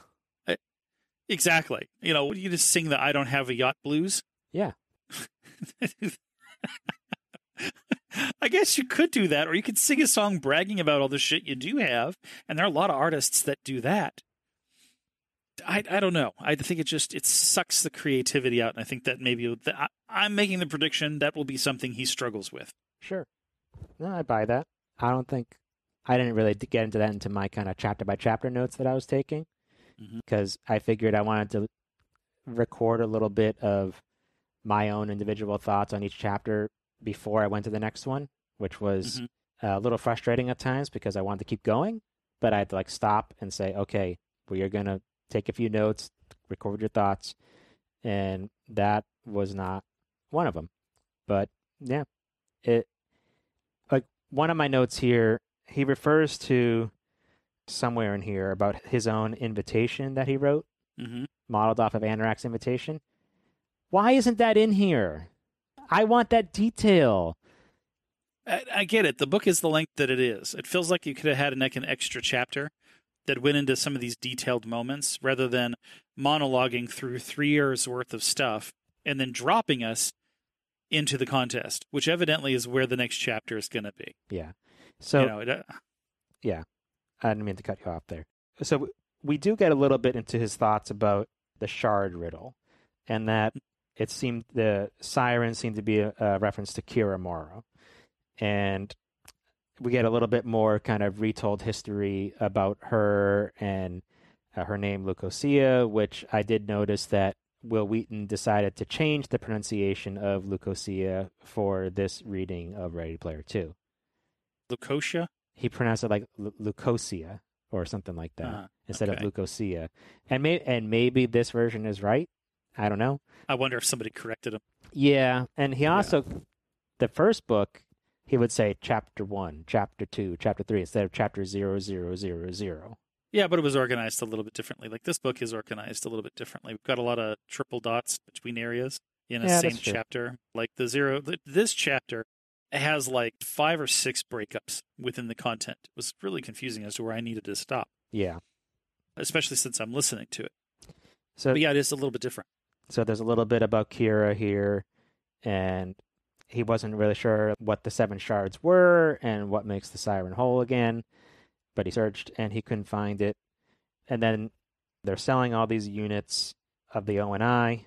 Exactly. You know, you just sing the I Don't Have a Yacht blues. Yeah. I guess you could do that, or you could sing a song bragging about all the shit you do have, and there are a lot of artists that do that. I I don't know. I think it just, it sucks the creativity out, and I think that maybe, I, I'm making the prediction that will be something he struggles with. Sure. No, I buy that. I don't think, I didn't really get into that into my kind of chapter-by-chapter notes that I was taking. Because I figured I wanted to record a little bit of my own individual thoughts on each chapter before I went to the next one, which was mm-hmm. a little frustrating at times because I wanted to keep going, but I had to like stop and say, okay, we are going to take a few notes, record your thoughts, and that was not one of them. But yeah, it like one of my notes here, he refers to somewhere in here about his own invitation that he wrote, mm-hmm. modeled off of Anorak's invitation. Why isn't that in here? I want that detail. I, I get it. The book is the length that it is. It feels like you could have had like an extra chapter that went into some of these detailed moments rather than monologuing through three years worth of stuff and then dropping us into the contest, which evidently is where the next chapter is going to be. Yeah. So, you know, it, uh, yeah, I didn't mean to cut you off there. So we do get a little bit into his thoughts about the shard riddle, and that it seemed the siren seemed to be a, a reference to Kira Morrow. And we get a little bit more kind of retold history about her and uh, her name Lucosia, which I did notice that Will Wheaton decided to change the pronunciation of Lucosia for this reading of Ready Player Two. Lucosia? He pronounced it like L- Lucosia or something like that uh, instead okay. of Lucosia. And, may- and maybe this version is right. I don't know. I wonder if somebody corrected him. Yeah, and he also, Yeah. the first book, he would say chapter one, chapter two, chapter three, instead of chapter zero, zero, zero, zero. Yeah, but it was organized a little bit differently. Like this book is organized a little bit differently. We've got a lot of triple dots between areas in a Yeah, same that's true. chapter. Like the zero, th- this chapter has like five or six breakups within the content. It was really confusing as to where I needed to stop, Yeah. especially since I'm listening to it. So, But yeah, it is a little bit different. so there's a little bit about Kira here, and he wasn't really sure what the seven shards were and what makes the siren whole again, but he searched and he couldn't find it. And then they're selling all these units of the O N I,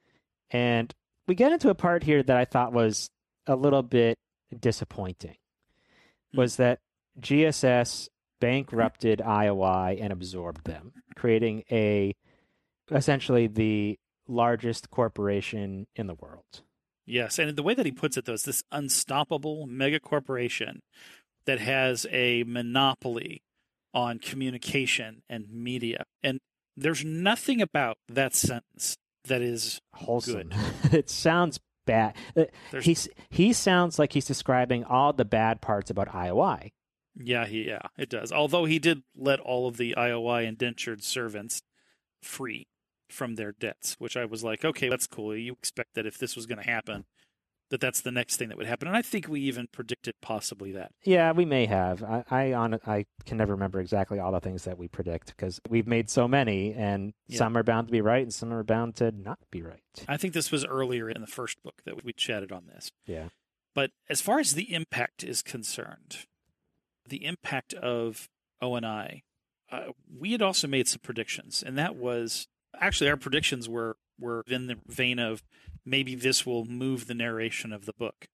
and we get into a part here that I thought was a little bit disappointing, Hmm. was that G S S bankrupted I O I and absorbed them, creating a essentially the largest corporation in the world. Yes, and the way that he puts it, though, is this unstoppable mega corporation that has a monopoly on communication and media. And there's nothing about that sentence that is Wholesome. good. It sounds bad. Uh, There's- He's, he sounds like he's describing all the bad parts about I O I. Yeah, he, yeah, it does. Although he did let all of the I O I indentured servants free from their debts, which I was like, okay, that's cool. You expect that if this was going to happen, that that's the next thing that would happen. And I think we even predicted possibly that. Yeah, we may have. I I, on, I can never remember exactly all the things that we predict because we've made so many, and Yeah. some are bound to be right and some are bound to not be right. I think this was earlier in the first book that we chatted on this. Yeah. But as far as the impact is concerned, the impact of O N I, uh, we had also made some predictions, and that was actually our predictions were were in the vein of maybe this will move the narration of the book.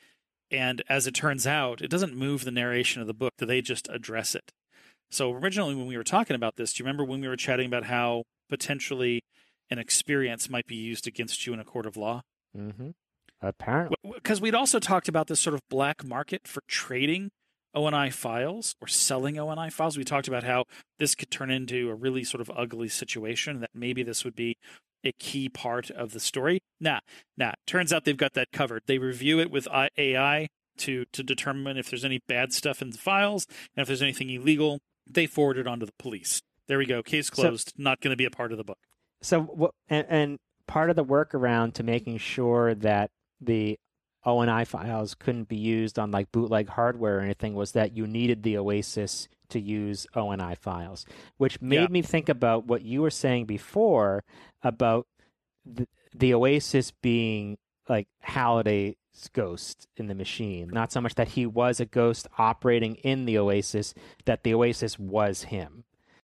And as it turns out, it doesn't move the narration of the book, that they just address it. So originally when we were talking about this, do you remember when we were chatting about how potentially an experience might be used against you in a court of law? Mm-hmm. Apparently. Because we'd also talked about this sort of black market for trading O N I files or selling O N I files. We talked about how this could turn into a really sort of ugly situation, that maybe this would be a key part of the story. Nah, nah. Turns out they've got that covered. They review it with A I to, to determine if there's any bad stuff in the files, and if there's anything illegal, they forward it on to the police. There we go. Case closed. So, not going to be a part of the book. So, what? And, and part of the workaround to making sure that the O N I files couldn't be used on like bootleg hardware or anything was that you needed the Oasis to use O N I files, which made Yeah. me think about what you were saying before about the, the Oasis being like Halliday's ghost in the machine. Not so much that he was a ghost operating in the Oasis, that the Oasis was him.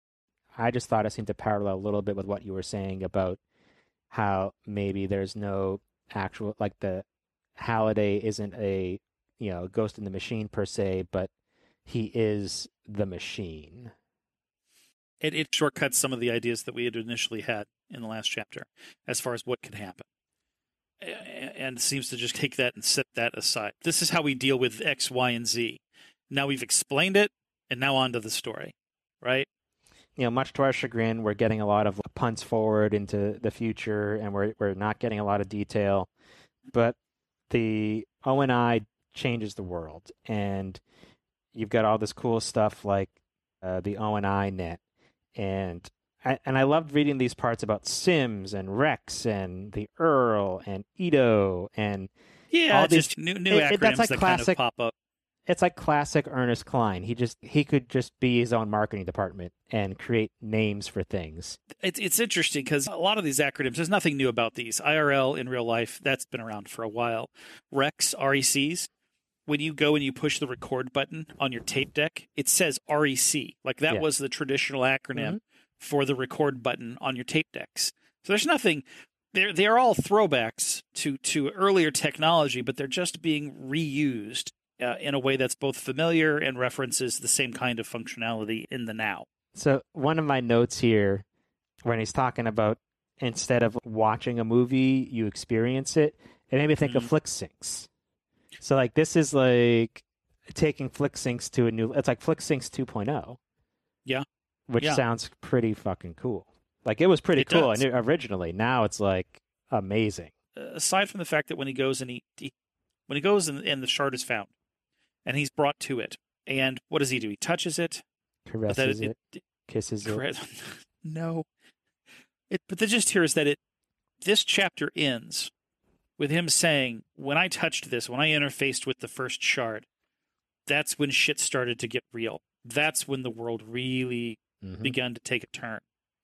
I just thought it seemed to parallel a little bit with what you were saying about how maybe there's no actual, like the Halliday isn't a, you know, ghost in the machine per se, but he is the machine. It, it shortcuts some of the ideas that we had initially had in the last chapter as far as what could happen. And seems to just take that and set that aside. This is how we deal with X, Y, and Z. Now we've explained it, and now on to the story, right? You know, much to our chagrin, we're getting a lot of punts forward into the future, and we're we're not getting a lot of detail. But the O N I changes the world, and you've got all this cool stuff like uh, the O N I net, and I, and I loved reading these parts about Sims and Rex and the Earl and Ito and yeah, all just these, new new it, acronyms it, that's like that classic, kind of pop up. it's like classic Ernest Cline. He just he could just be his own marketing department and create names for things. It's it's interesting because a lot of these acronyms, there's nothing new about these. I R L in real life, that's been around for a while. Recs, R E Cs, when you go and you push the record button on your tape deck, it says R E C. Like that Yeah. was the traditional acronym Mm-hmm. for the record button on your tape decks. So there's nothing. They're they're all throwbacks to to earlier technology, but they're just being reused uh, in a way that's both familiar and references the same kind of functionality in the now. So one of my notes here, when he's talking about instead of watching a movie, you experience it, it made me think Mhm. of FlickSyncs. So like this is like taking FlickSyncs to a new. It's like FlickSyncs two point oh. Yeah. Which Yeah. sounds pretty fucking cool. Like it was pretty It cool does. and originally. Now it's like amazing. Aside from the fact that when he goes and he, he when he goes and, and the shard is found, and he's brought to it, and what does he do? He touches it. But that Caresses it, it, it, kisses it. Correct. No. It, but the gist here is that it this chapter ends with him saying, when I touched this, when I interfaced with the first shard, that's when shit started to get real. That's when the world really Mhm. begun to take a turn.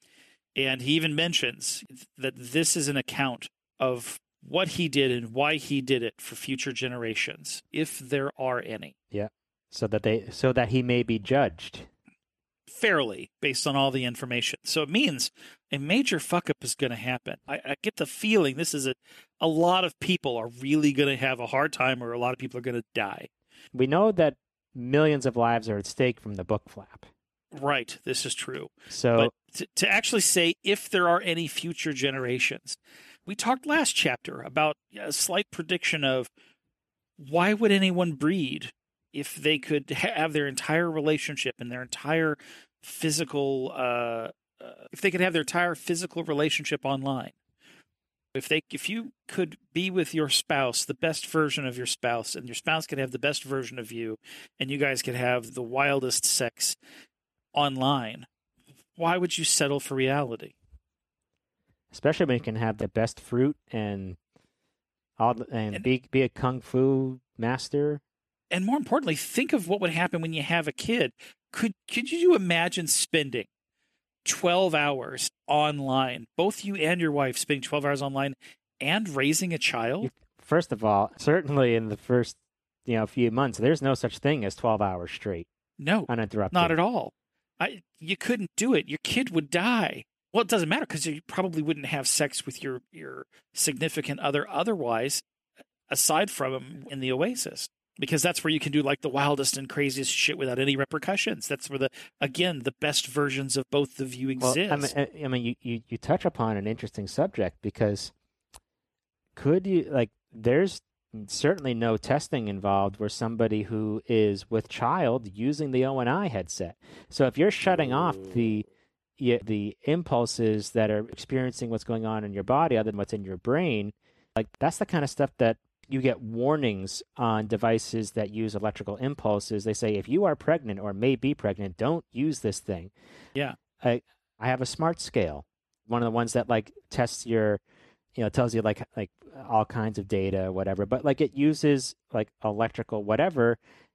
And he even mentions that this is an account of what he did and why he did it for future generations, if there are any. So that they so that he may be judged. Fairly, based on all the information. So it means a major fuck up is going to happen. I, I get the feeling this is a, a lot of people are really going to have a hard time, or a lot of people are going to die. We know that millions of lives are at stake from the book flap. Right, this is true. So But to, to actually say if there are any future generations, we talked last chapter about a slight prediction of why would anyone breed if they could ha- have their entire relationship and their entire physical, uh, uh, if they could have their entire physical relationship online. If they, if you could be with your spouse, the best version of your spouse, and your spouse could have the best version of you, and you guys could have the wildest sex online, why would you settle for reality? especially when you can have the best fruit and all the, and, And- be be a kung fu master. And more importantly, think of what would happen when you have a kid. Could could you imagine spending twelve hours online, both you and your wife spending twelve hours online and raising a child? You- First of all, certainly in the first you know few months, there's no such thing as twelve hours straight No, uninterrupted. not at all. I you couldn't do it. Your kid would die. Well, it doesn't matter because you probably wouldn't have sex with your your significant other otherwise, aside from him in the Oasis. Because that's where you can do like the wildest and craziest shit without any repercussions. That's where the again the best versions of both of you Well, exist. I mean, I- I mean, you, you you touch upon an interesting subject because could you like there's certainly no testing involved where somebody who is with child using the O N I headset. So if you're shutting off the y- the impulses that are experiencing what's going on in your body other than what's in your brain, like that's the kind of stuff that you get warnings on devices that use electrical impulses. They say if you are pregnant or may be pregnant, don't use this thing. Yeah. I I have a smart scale, one of the ones that like tests your, you know, tells you like like all kinds of data, whatever. But like it uses like electrical whatever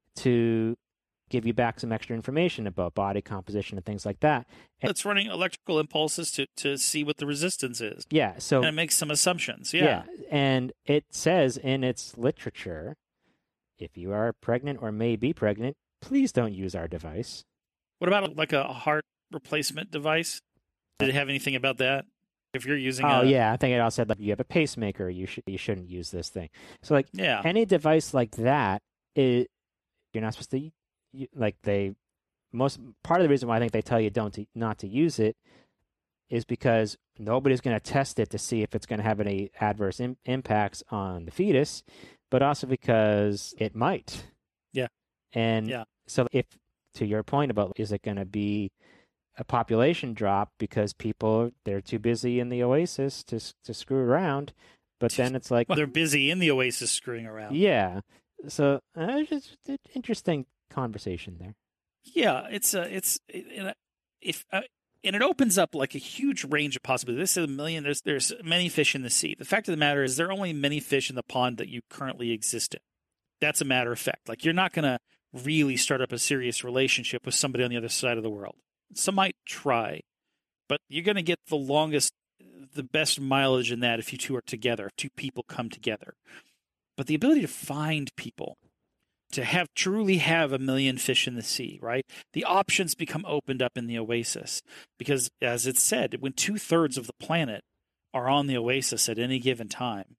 to give you back some extra information about body composition and things like that. And, It's running electrical impulses to, to see what the resistance is. yeah. So And it makes some assumptions. Yeah. and it says in its literature, if you are pregnant or may be pregnant, please don't use our device. What about like a heart replacement device? Did it have anything about that? If you're using Oh a, yeah, I think it all said like you have a pacemaker, you should you shouldn't use this thing. So like Yeah. any device like that, it, you're not supposed to you, like they most part of the reason why I think they tell you don't to, not to use it is because nobody's going to test it to see if it's going to have any adverse Im- impacts on the fetus, but also because it might. Yeah. And Yeah. so if to your point about is it going to be a population drop because people they're too busy in the Oasis to to screw around, but then it's like Well, they're busy in the Oasis screwing around. yeah. So uh, it's just an interesting conversation there. Yeah, it's a it's it, if uh, and it opens up like a huge range of possibilities. This is a million. There's there's many fish in the sea. The fact of the matter is, there are only many fish in the pond that you currently exist in. That's a matter of fact. Like you're not gonna really start up a serious relationship with somebody on the other side of the world. Some might try, but you're going to get the longest, the best mileage in that if you two are together, if two people come together. But the ability to find people, to have truly have a million fish in the sea, right? The options become opened up in the Oasis because, as it's said, when two-thirds of the planet are on the Oasis at any given time,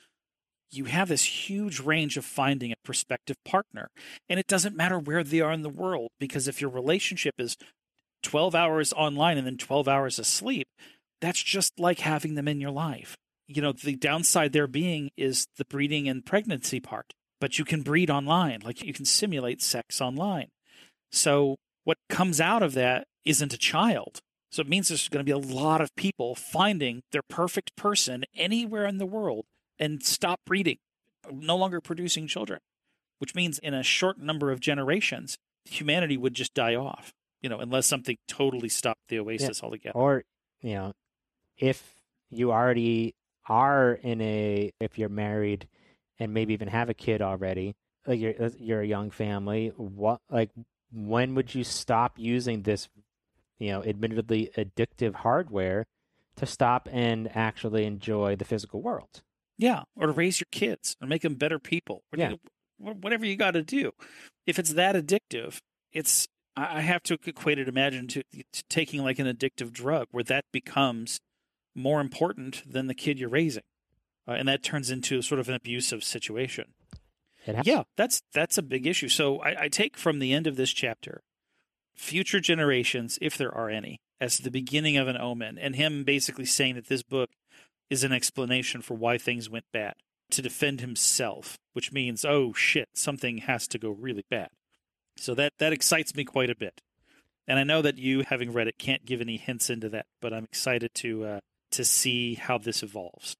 you have this huge range of finding a prospective partner. And it doesn't matter where they are in the world, because if your relationship is twelve hours online and then twelve hours asleep, that's just like having them in your life. You know, the downside there being is the breeding and pregnancy part. But you can breed online, like you can simulate sex online. So what comes out of that isn't a child. So it means there's going to be a lot of people finding their perfect person anywhere in the world and stop breeding, no longer producing children, which means in a short number of generations, humanity would just die off, you know, unless something totally stopped the Oasis yeah. altogether. Or, you know, if you already are in a, if you're married and maybe even have a kid already, like you're, you're a young family, what, like, when would you stop using this, you know, admittedly addictive hardware to stop and actually enjoy the physical world? Yeah, or to raise your kids and make them better people. Yeah. Whatever you got to do. If it's that addictive, it's, I have to equate it, imagine, to, to taking like an addictive drug where that becomes more important than the kid you're raising. Uh, and that turns into sort of an abusive situation. Yeah, that's that's a big issue. So I, I take from the end of this chapter, future generations, if there are any, as the beginning of an omen, and him basically saying that this book is an explanation for why things went bad, to defend himself, which means, oh shit, something has to go really bad. So that, that excites me quite a bit. And I know that you, having read it, can't give any hints into that, but I'm excited to uh, to see how this evolves.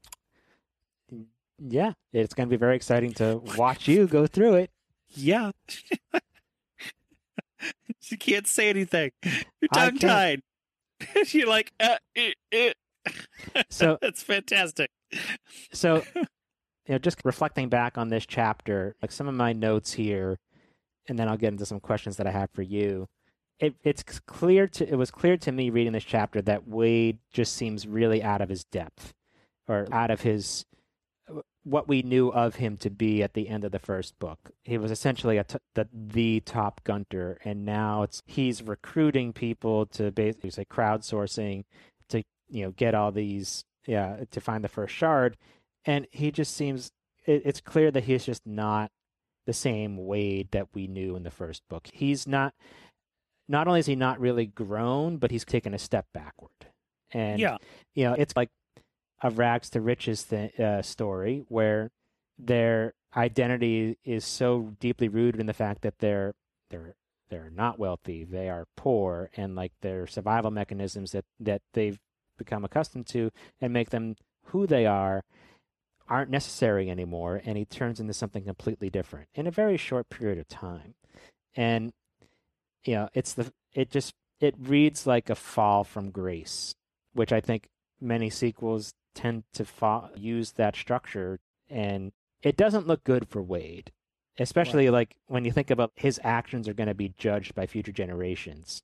Yeah, it's going to be very exciting to watch you go through it. Yeah. You can't say anything. You're tongue-tied. You're like, uh, uh, uh. So that's fantastic. So, you know, just reflecting back on this chapter, like some of my notes here, and then I'll get into some questions that I have for you. It, it's clear to it was clear to me reading this chapter that Wade just seems really out of his depth, or out of his what we knew of him to be at the end of the first book. He was essentially a t- the, the top gunter, and now it's he's recruiting people to basically say crowdsourcing to, you know, get all these, yeah, to find the first shard. And he just seems, it, it's clear that he's just not the same Wade that we knew in the first book. He's not, not only is he not really grown, but he's taken a step backward. And, yeah. you know, it's like a rags to riches th- uh, story where their identity is so deeply rooted in the fact that they're they're they're not wealthy, they are poor, and like their survival mechanisms that, that they've become accustomed to and make them who they are aren't necessary anymore, and he turns into something completely different in a very short period of time. And you know, it's the it just it reads like a fall from grace, which I think many sequels tend to fo- use that structure, and it doesn't look good for Wade, especially right. Like when you think about his actions are going to be judged by future generations.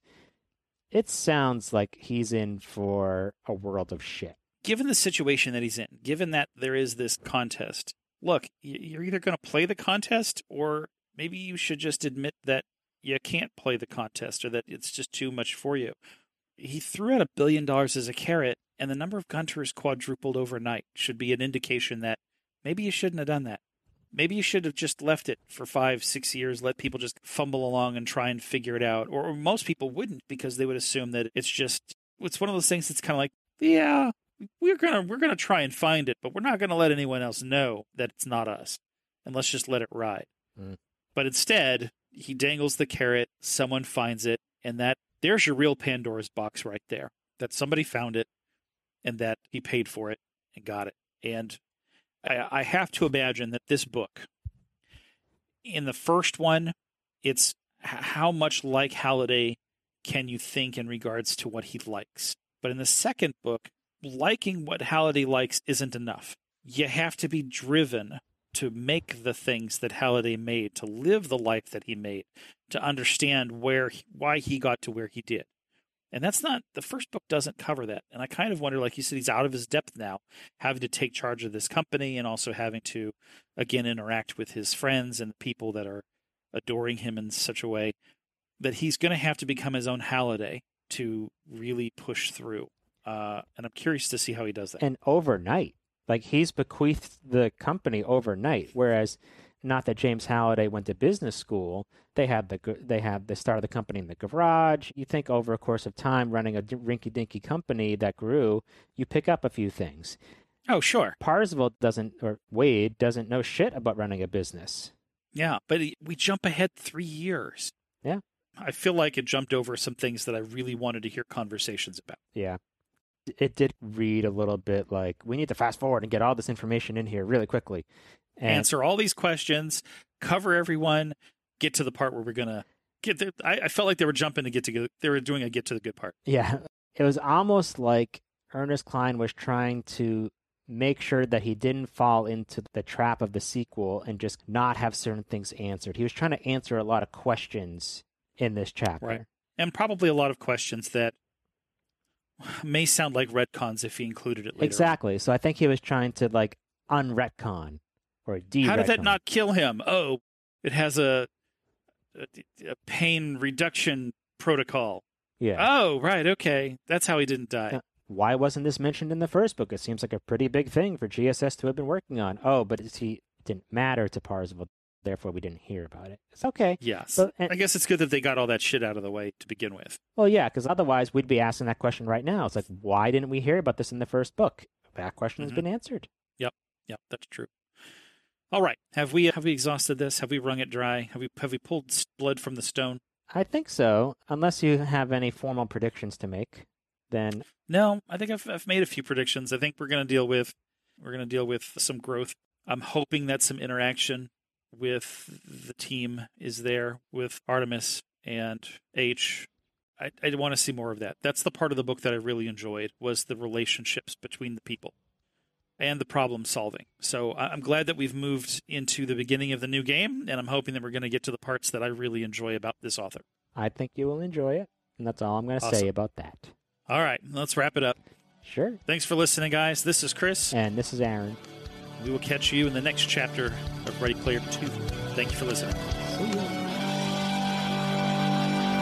It sounds like he's in for a world of shit. Given the situation that he's in, given that there is this contest, look, you're either going to play the contest, or maybe you should just admit that you can't play the contest, or that it's just too much for you. He threw out a billion dollars as a carrot, and the number of gunters quadrupled overnight. Should be an indication that maybe you shouldn't have done that. Maybe you should have just left it for five, six years, let people just fumble along and try and figure it out. Or, or most people wouldn't, because they would assume that it's just, it's one of those things that's kind of like, yeah, we're gonna we're gonna try and find it, but we're not gonna let anyone else know that it's not us, and let's just let it ride. Mm. But instead, he dangles the carrot, someone finds it, and that there's your real Pandora's box right there. That somebody found it, and that he paid for it and got it. And I, I have to imagine that this book, in the first one, it's how much like Halliday can you think in regards to what he likes. But in the second book, liking what Halliday likes isn't enough. You have to be driven to make the things that Halliday made, to live the life that he made, to understand where why he got to where he did. And that's not, the first book doesn't cover that. And I kind of wonder, like you said, he's out of his depth now, having to take charge of this company and also having to, again, interact with his friends and people that are adoring him in such a way that he's going to have to become his own Halliday to really push through. Uh, and I'm curious to see how he does that. And overnight. Like, he's bequeathed the company overnight, whereas not that James Halliday went to business school. They had the they had the start of the company in the garage. You think over a course of time, running a rinky-dinky company that grew, you pick up a few things. Oh, sure. Parzival doesn't, or Wade doesn't know shit about running a business. Yeah, but we jump ahead three years. Yeah. I feel like it jumped over some things that I really wanted to hear conversations about. Yeah. It did read a little bit like, we need to fast forward and get all this information in here really quickly. And answer all these questions, cover everyone, get to the part where we're going to get there. I, I felt like they were jumping to get to, they were doing a get to the good part. Yeah. It was almost like Ernest Cline was trying to make sure that he didn't fall into the trap of the sequel and just not have certain things answered. He was trying to answer a lot of questions in this chapter. Right. And probably a lot of questions that may sound like retcons if he included it later. Exactly. On. So I think he was trying to like unretcon or de-retcon. How did that not kill him? Oh, it has a, a, a pain reduction protocol. Yeah. Oh, right. Okay. That's how he didn't die. Now, why wasn't this mentioned in the first book? It seems like a pretty big thing for G S S to have been working on. Oh, but it's, he, it didn't matter to Parzival. Therefore, we didn't hear about it. It's okay. Yes. But, and, I guess it's good that they got all that shit out of the way to begin with. Well, yeah, because otherwise we'd be asking that question right now. It's like, why didn't we hear about this in the first book? That question Mm-hmm. has been answered. Yep. Yep. That's true. All right. Have we have we exhausted this? Have we wrung it dry? Have we have we pulled blood from the stone? I think so. Unless you have any formal predictions to make, then no. I think I've I've made a few predictions. I think we're going to deal with we're going to deal with some growth. I'm hoping that some interaction with the team is there with Artemis and H. I, I want to see more of that. That's the part of the book that I really enjoyed, was the relationships between the people and the problem solving. So I'm glad that we've moved into the beginning of the new game, and I'm hoping that we're going to get to the parts that I really enjoy about this author. I think you will enjoy it, and that's all I'm going to Awesome. say about that. All right, let's wrap it up. Sure. Thanks for listening, guys. This is Chris. And this is Aaron. We will catch you in the next chapter of Ready Player two. Thank you for listening. See you.